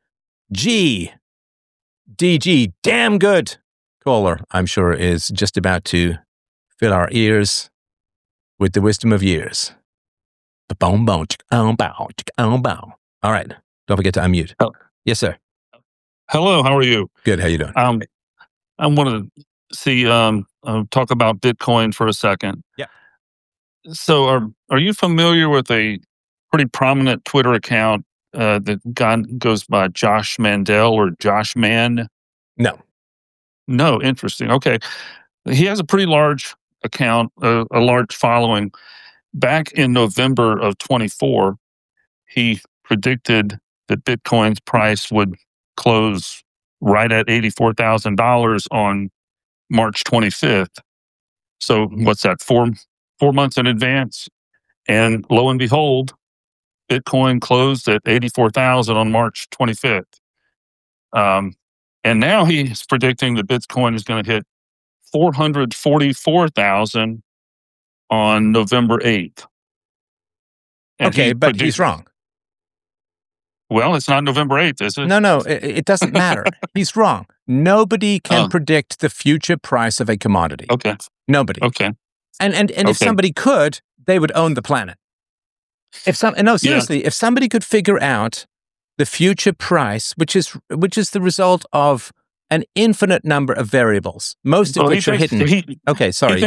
DG, damn good. Caller, I'm sure, is just about to fill our ears with the wisdom of years. All right, don't forget to unmute. Oh. Yes, sir. Hello, how are you? Good, how you doing? I want to talk about Bitcoin for a second. Yeah. So are you familiar with a pretty prominent Twitter account that goes by Josh Mandel or Josh Man? No. No, interesting. Okay. He has a pretty large account, a large following, back in November of 24, he predicted that Bitcoin's price would close right at $84,000 on March 25th. So what's that, 4 months in advance? And lo and behold, Bitcoin closed at 84,000 on March 25th. And now he's predicting that Bitcoin is going to hit 444,000 on November 8th. And Okay, but he's wrong. Well, it's not November 8th, is it? No, it doesn't matter. He's wrong. Nobody can predict the future price of a commodity. Okay. Nobody. Okay. And if somebody could, they would own the planet. If somebody could figure out the future price, which is the result of an infinite number of variables, most of which are hidden. Sorry.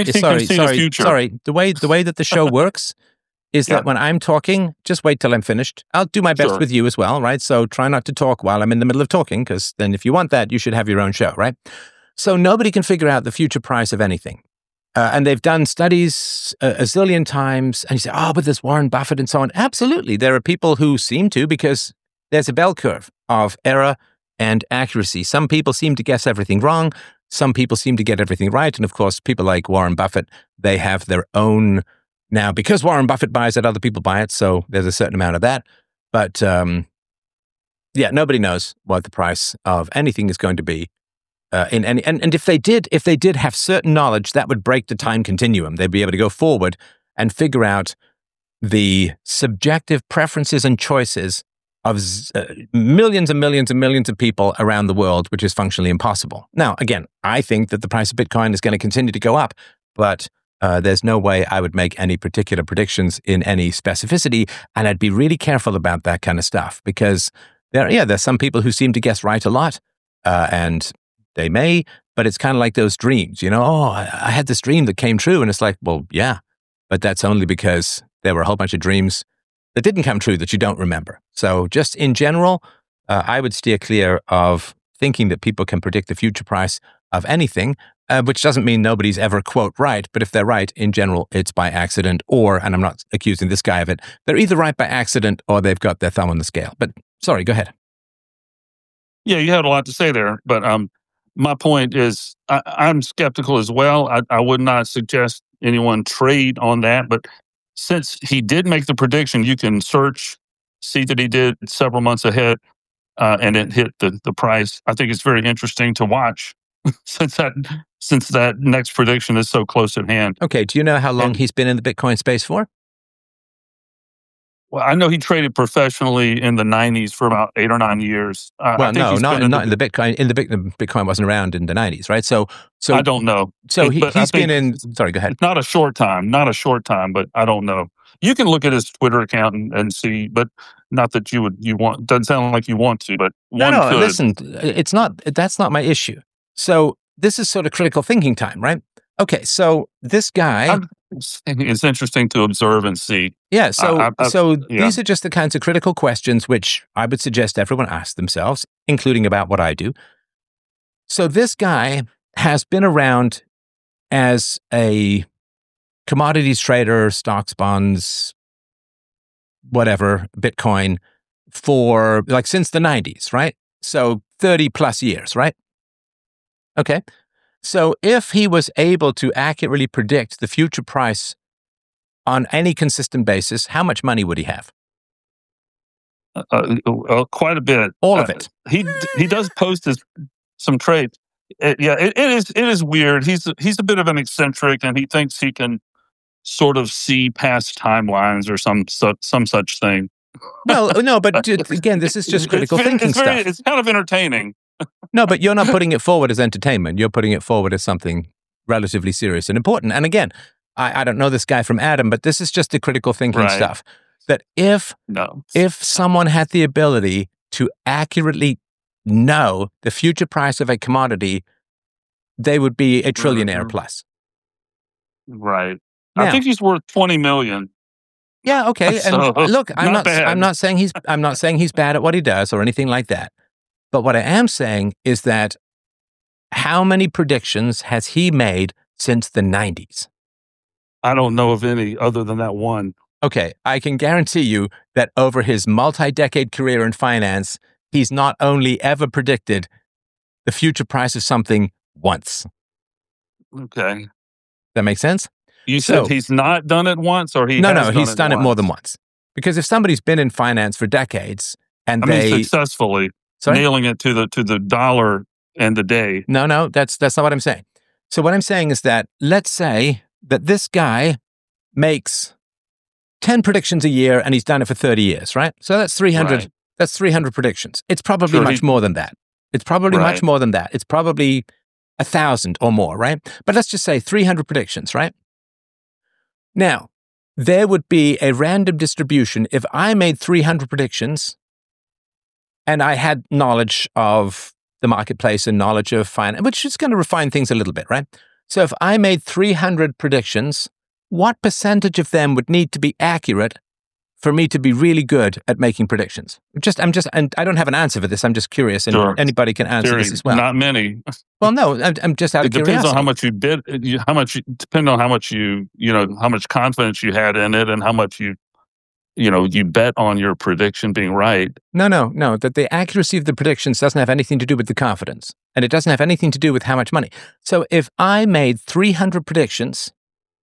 The way that the show works is that when I'm talking, just wait till I'm finished. I'll do my best with you as well, right? So try not to talk while I'm in the middle of talking, because then if you want that, you should have your own show, right? So nobody can figure out the future price of anything. And they've done studies a zillion times, and you say, but there's Warren Buffett and so on. Absolutely. There are people who seem to, because there's a bell curve of error and accuracy. Some people seem to guess everything wrong. Some people seem to get everything right. And of course, people like Warren Buffett, they have their own. Now, because Warren Buffett buys it, other people buy it, so there's a certain amount of that. But nobody knows what the price of anything is going to be. And if they did have certain knowledge, that would break the time continuum. They'd be able to go forward and figure out the subjective preferences and choices of millions and millions and millions of people around the world, which is functionally impossible. Now, again, I think that the price of Bitcoin is going to continue to go up, but there's no way I would make any particular predictions in any specificity, and I'd be really careful about that kind of stuff, because there's some people who seem to guess right a lot, and they may, but it's kind of like those dreams, I had this dream that came true, and it's like, well, yeah, but that's only because there were a whole bunch of dreams that didn't come true that you don't remember. So just in general, I would steer clear of thinking that people can predict the future price of anything, which doesn't mean nobody's ever, quote, right. But if they're right, in general, it's by accident, and I'm not accusing this guy of it, they're either right by accident or they've got their thumb on the scale. But sorry, go ahead. Yeah, you had a lot to say there. But my point is I'm skeptical as well. I would not suggest anyone trade on that. But since he did make the prediction, you can search, see that he did several months ahead, and it hit the price. I think it's very interesting to watch since that next prediction is so close at hand. Okay, do you know how long he's been in the Bitcoin space for? Well, I know he traded professionally in the 90s for about 8 or 9 years. Not in the Bitcoin. Bitcoin wasn't around in the 90s, right? So I don't know. So he's been in. Sorry, go ahead. Not a short time, but I don't know. You can look at his Twitter account and see, but not that you want. Doesn't sound like you want to, but one could. Listen, it's not. That's not my issue. So this is sort of critical thinking time, right? Okay, so this guy. It's interesting to observe and see. Yeah, so these are just the kinds of critical questions which I would suggest everyone ask themselves, including about what I do. So this guy has been around as a commodities trader, stocks, bonds, whatever, Bitcoin, for since the 90s, right? So 30 plus years, right? Okay. So if he was able to accurately predict the future price on any consistent basis, how much money would he have? Quite a bit. All of it. He does post some trades. It is weird. He's a bit of an eccentric, and he thinks he can sort of see past timelines or some such thing. Well, no, but again, this is just critical thinking stuff. It's kind of entertaining. No, but you're not putting it forward as entertainment. You're putting it forward as something relatively serious and important. And again, I don't know this guy from Adam, but this is just the critical thinking stuff. That if someone had the ability to accurately know the future price of a commodity, they would be a trillionaire plus. Right. Now, I think he's worth $20 million. Yeah. Okay. And look, I'm not saying he's bad at what he does or anything like that. But what I am saying is that how many predictions has he made since the 90s? I don't know of any other than that one. Okay, I can guarantee you that over his multi-decade career in finance, he's not only ever predicted the future price of something once. Okay. That makes sense? You So- said he's not done it once, or he No, has he's done it more once? than once. Because if somebody's been in finance for decades and I mean, they successfully sorry? nailing it to the dollar and the day. No, that's not what I'm saying. So what I'm saying is that let's say that this guy makes 10 predictions a year and he's done it for 30 years, right? So that's 300 Right. that's 300 predictions. It's probably Sure, much more than that. It's probably much Right. more than that. It's probably 1,000 or more, right? But let's just say 300 predictions, right? Now, there would be a random distribution. If I made 300 predictions and I had knowledge of the marketplace and knowledge of finance, which is going to refine things a little bit, right? So if I made 300 predictions, what percentage of them would need to be accurate for me to be really good at making predictions? And I don't have an answer for this. I'm just curious, and Sure. anybody can answer Theory, this as well. not many. Well, no, I'm just out It of depends curiosity. on how much you bid. Depend on how much how much confidence you had in it, and how much you bet on your prediction being right. No. That the accuracy of the predictions doesn't have anything to do with the confidence, and it doesn't have anything to do with how much money. So if I made 300 predictions,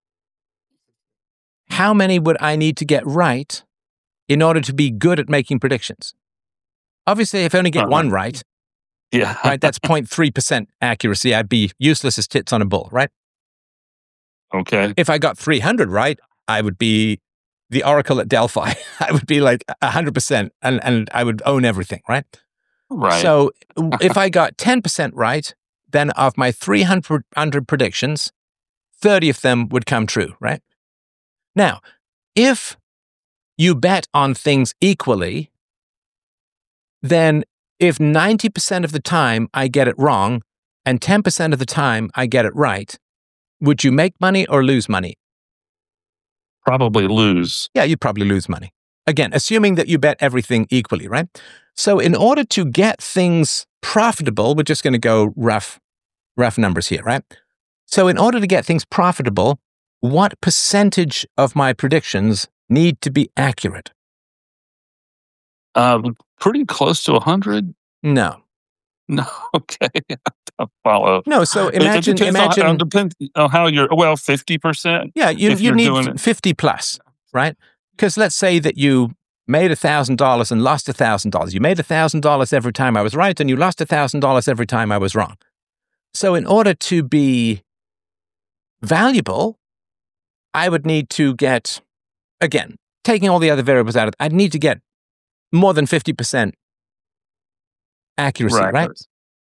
how many would I need to get right in order to be good at making predictions? Obviously, if I only get Uh-huh. one right, Yeah. right, that's 0.3% accuracy. I'd be useless as tits on a bull, right? Okay. If I got 300 right, I would be the oracle at Delphi. I would be like 100%, and I would own everything, right? Right. So if I got 10% right, then of my 300 predictions, 30 of them would come true, right? Now, if you bet on things equally, then if 90% of the time I get it wrong and 10% of the time I get it right, would you make money or lose money? Probably lose. Yeah, you'd probably lose money. Again, assuming that you bet everything equally, right? So in order to get things profitable, we're just going to go rough numbers here, right? So in order to get things profitable, what percentage of my predictions need to be accurate? Pretty close to 100. No. No. Okay. I'll follow. No, so imagine, Depends on how you're. Well, 50%. yeah, you if you're doing need it. 50 plus, right? Because let's say that you made $1,000 and lost $1,000. You made $1,000 every time I was right, and you lost $1,000 every time I was wrong. So in order to be valuable, I would need to get, again, taking all the other variables out of it, I'd need to get more than 50% accuracy, right?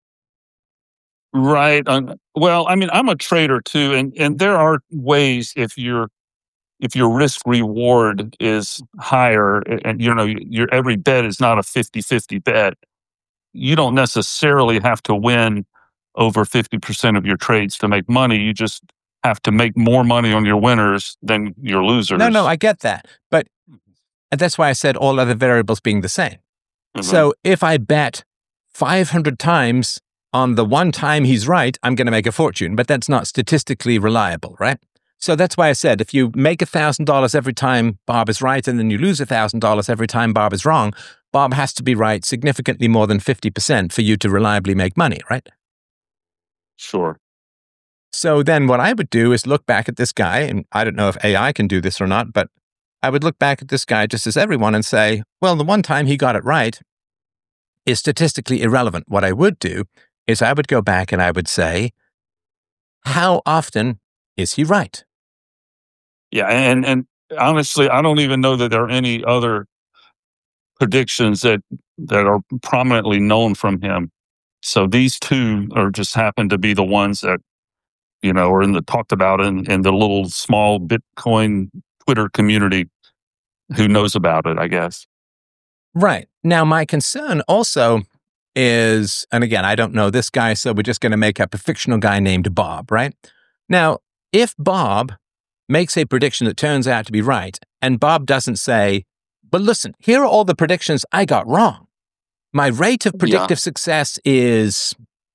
Right. Well, I mean, I'm a trader too, and there are ways if your risk reward is higher, and your every bet is not a 50-50 bet, you don't necessarily have to win over 50% of your trades to make money. You just have to make more money on your winners than your losers. No, I get that. But that's why I said all other variables being the same. Mhm. So if I bet 500 times on the one time he's right, I'm going to make a fortune, but that's not statistically reliable, right? So that's why I said if you make $1,000 every time Bob is right and then you lose $1,000 every time Bob is wrong, Bob has to be right significantly more than 50% for you to reliably make money, right? Sure. So then what I would do is look back at this guy, and I don't know if AI can do this or not, but I would look back at this guy just as everyone and say, well, the one time he got it right is statistically irrelevant. What I would do is I would go back and I would say, how often is he right? Yeah, and honestly, I don't even know that there are any other predictions that are prominently known from him. So these two are just happen to be the ones that are talked about in the little small Bitcoin Twitter community who knows about it, I guess. Right. Now, my concern also is, and again, I don't know this guy, so we're just going to make up a fictional guy named Bob, right? Now, if Bob makes a prediction that turns out to be right, and Bob doesn't say, but listen, here are all the predictions I got wrong. My rate of predictive success is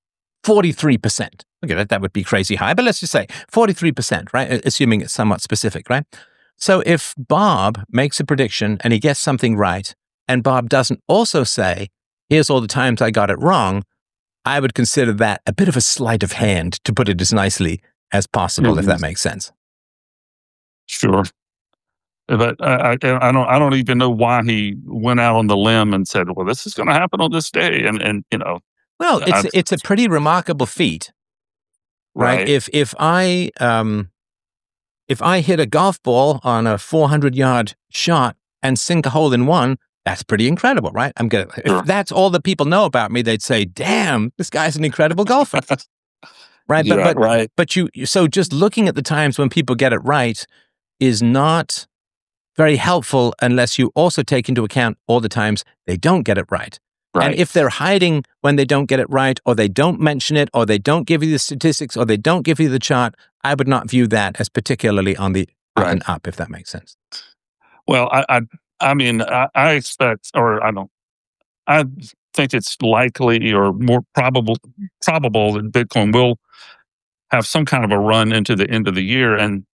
43%. Okay, that would be crazy high, but let's just say 43%, right? Assuming it's somewhat specific, right? So if Bob makes a prediction and he gets something right, and Bob doesn't also say, here's all the times I got it wrong, I would consider that a bit of a sleight of hand, to put it as nicely as possible, if that makes sense. Sure. But I don't even know why he went out on the limb and said, well, this is going to happen on this day. And you know. Well, it's a pretty remarkable feat, right? If I hit a golf ball on a 400-yard shot and sink a hole in one, that's pretty incredible, right? If that's all that people know about me, they'd say, damn, this guy's an incredible golfer. Right? But so just looking at the times when people get it right is not very helpful unless you also take into account all the times they don't get it right. And if they're hiding when they don't get it right, or they don't mention it, or they don't give you the statistics, or they don't give you the chart, I would not view that as particularly on the up and up, if that makes sense. Well, I mean, I expect, or I think it's likely or more probable that Bitcoin will have some kind of a run into the end of the year. And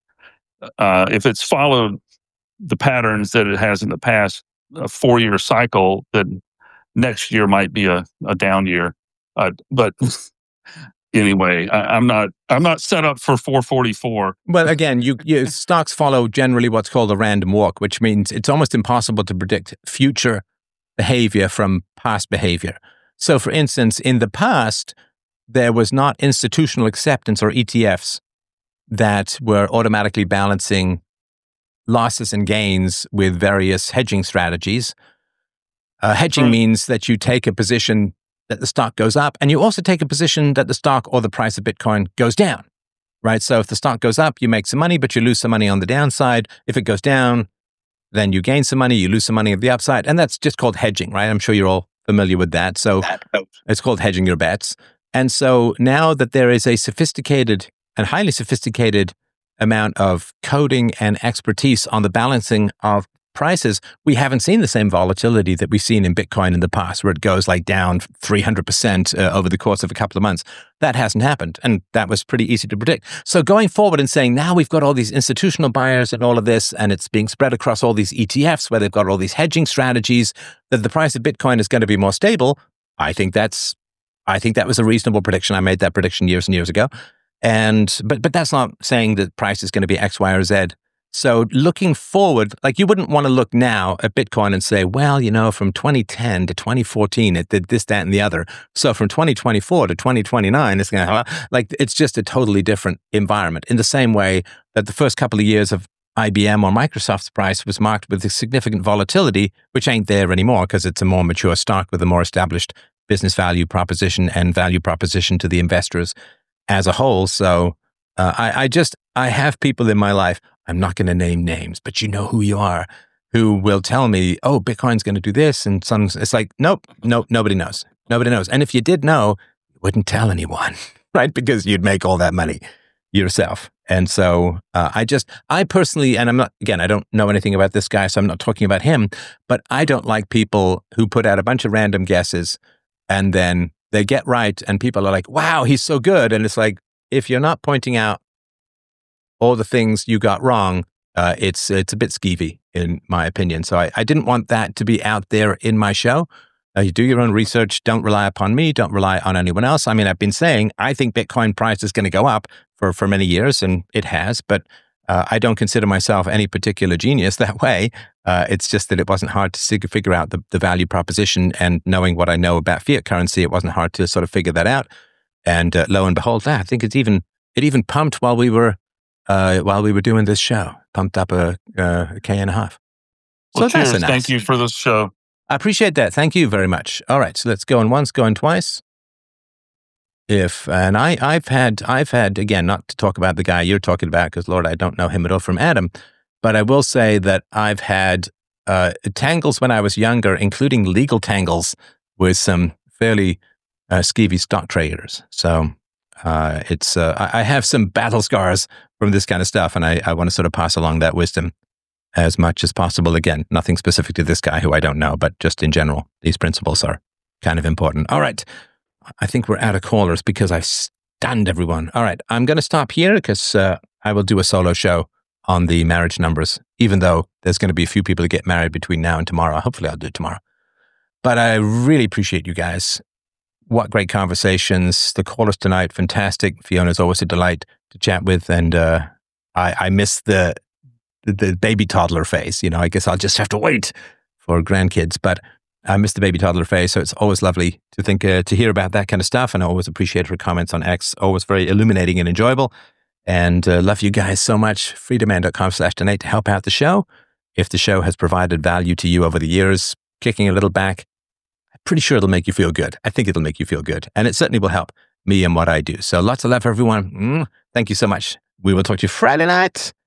if it's followed the patterns that it has in the past, a 4-year cycle, then next year might be a down year. But anyway, I'm not set up for 444. Well, again, stocks follow generally what's called a random walk, which means it's almost impossible to predict future behavior from past behavior. So, for instance, in the past, there was not institutional acceptance or ETFs that were automatically balancing losses and gains with various hedging strategies. Hedging means that you take a position that the stock goes up, and you also take a position that the stock or the price of Bitcoin goes down, right? So if the stock goes up, you make some money, but you lose some money on the downside. If it goes down, then you gain some money, you lose some money on the upside. And that's just called hedging, right? I'm sure you're all familiar with that. So it's called hedging your bets. And so now that there is a sophisticated and highly sophisticated amount of coding and expertise on the balancing of prices, we haven't seen the same volatility that we've seen in Bitcoin in the past, where it goes like down 300% over the course of a couple of months. That hasn't happened, and that was pretty easy to predict. So going forward and saying, now we've got all these institutional buyers and all of this, and it's being spread across all these ETFs where they've got all these hedging strategies, that the price of Bitcoin is going to be more stable, I think that was a reasonable prediction. I made that prediction years and years ago. But that's not saying that price is going to be X, Y, or Z. So looking forward, like you wouldn't want to look now at Bitcoin and say, well, from 2010 to 2014, it did this, that, and the other. So from 2024 to 2029, it's going to it's just a totally different environment. In the same way that the first couple of years of IBM or Microsoft's price was marked with a significant volatility, which ain't there anymore because it's a more mature stock with a more established business value proposition and value proposition to the investors as a whole. So I have people in my life, I'm not going to name names, but you know who you are, who will tell me, oh, Bitcoin's going to do this. And it's like, nope, nobody knows. Nobody knows. And if you did know, you wouldn't tell anyone, right? Because you'd make all that money yourself. And so I personally, and I don't know anything about this guy, so I'm not talking about him, but I don't like people who put out a bunch of random guesses and then they get right and people are like, wow, he's so good. And it's like, if you're not pointing out all the things you got wrong, it's a bit skeevy, in my opinion. So I didn't want that to be out there in my show. You do your own research. Don't rely upon me. Don't rely on anyone else. I mean, I've been saying I think Bitcoin price is going to go up for many years, and it has, but I don't consider myself any particular genius that way. It's just that it wasn't hard to figure out the value proposition, and knowing what I know about fiat currency, it wasn't hard to sort of figure that out. And lo and behold, I think it even pumped while we were doing this show, pumped up a K&a. Well, cheers. That's Thank you for this show. I appreciate that. Thank you very much. All right, so let's go in once, go in twice. I've had again, not to talk about the guy you're talking about, because Lord, I don't know him at all from Adam, but I will say that I've had tangles when I was younger, including legal tangles with some fairly skeevy stock traders. So I have some battle scars from this kind of stuff, and I want to sort of pass along that wisdom as much as possible. Again, nothing specific to this guy who I don't know, but just in general, these principles are kind of important. All right. I think we're out of callers because I've stunned everyone. All right, I'm going to stop here because I will do a solo show on the marriage numbers, even though there's going to be a few people that get married between now and tomorrow. Hopefully I'll do it tomorrow. But I really appreciate you guys. What great conversations. The callers tonight, fantastic. Fiona's always a delight to chat with. And I miss the baby toddler phase. You know, I guess I'll just have to wait for grandkids. But I miss the baby toddler phase. So it's always lovely to think, to hear about that kind of stuff. And I always appreciate her comments on X. Always very illuminating and enjoyable. And love you guys so much. freedomain.com/donate to help out the show. If the show has provided value to you over the years, kicking a little back, I'm pretty sure it'll make you feel good. I think it'll make you feel good. And it certainly will help me and what I do. So lots of love for everyone. Thank you so much. We will talk to you Friday night.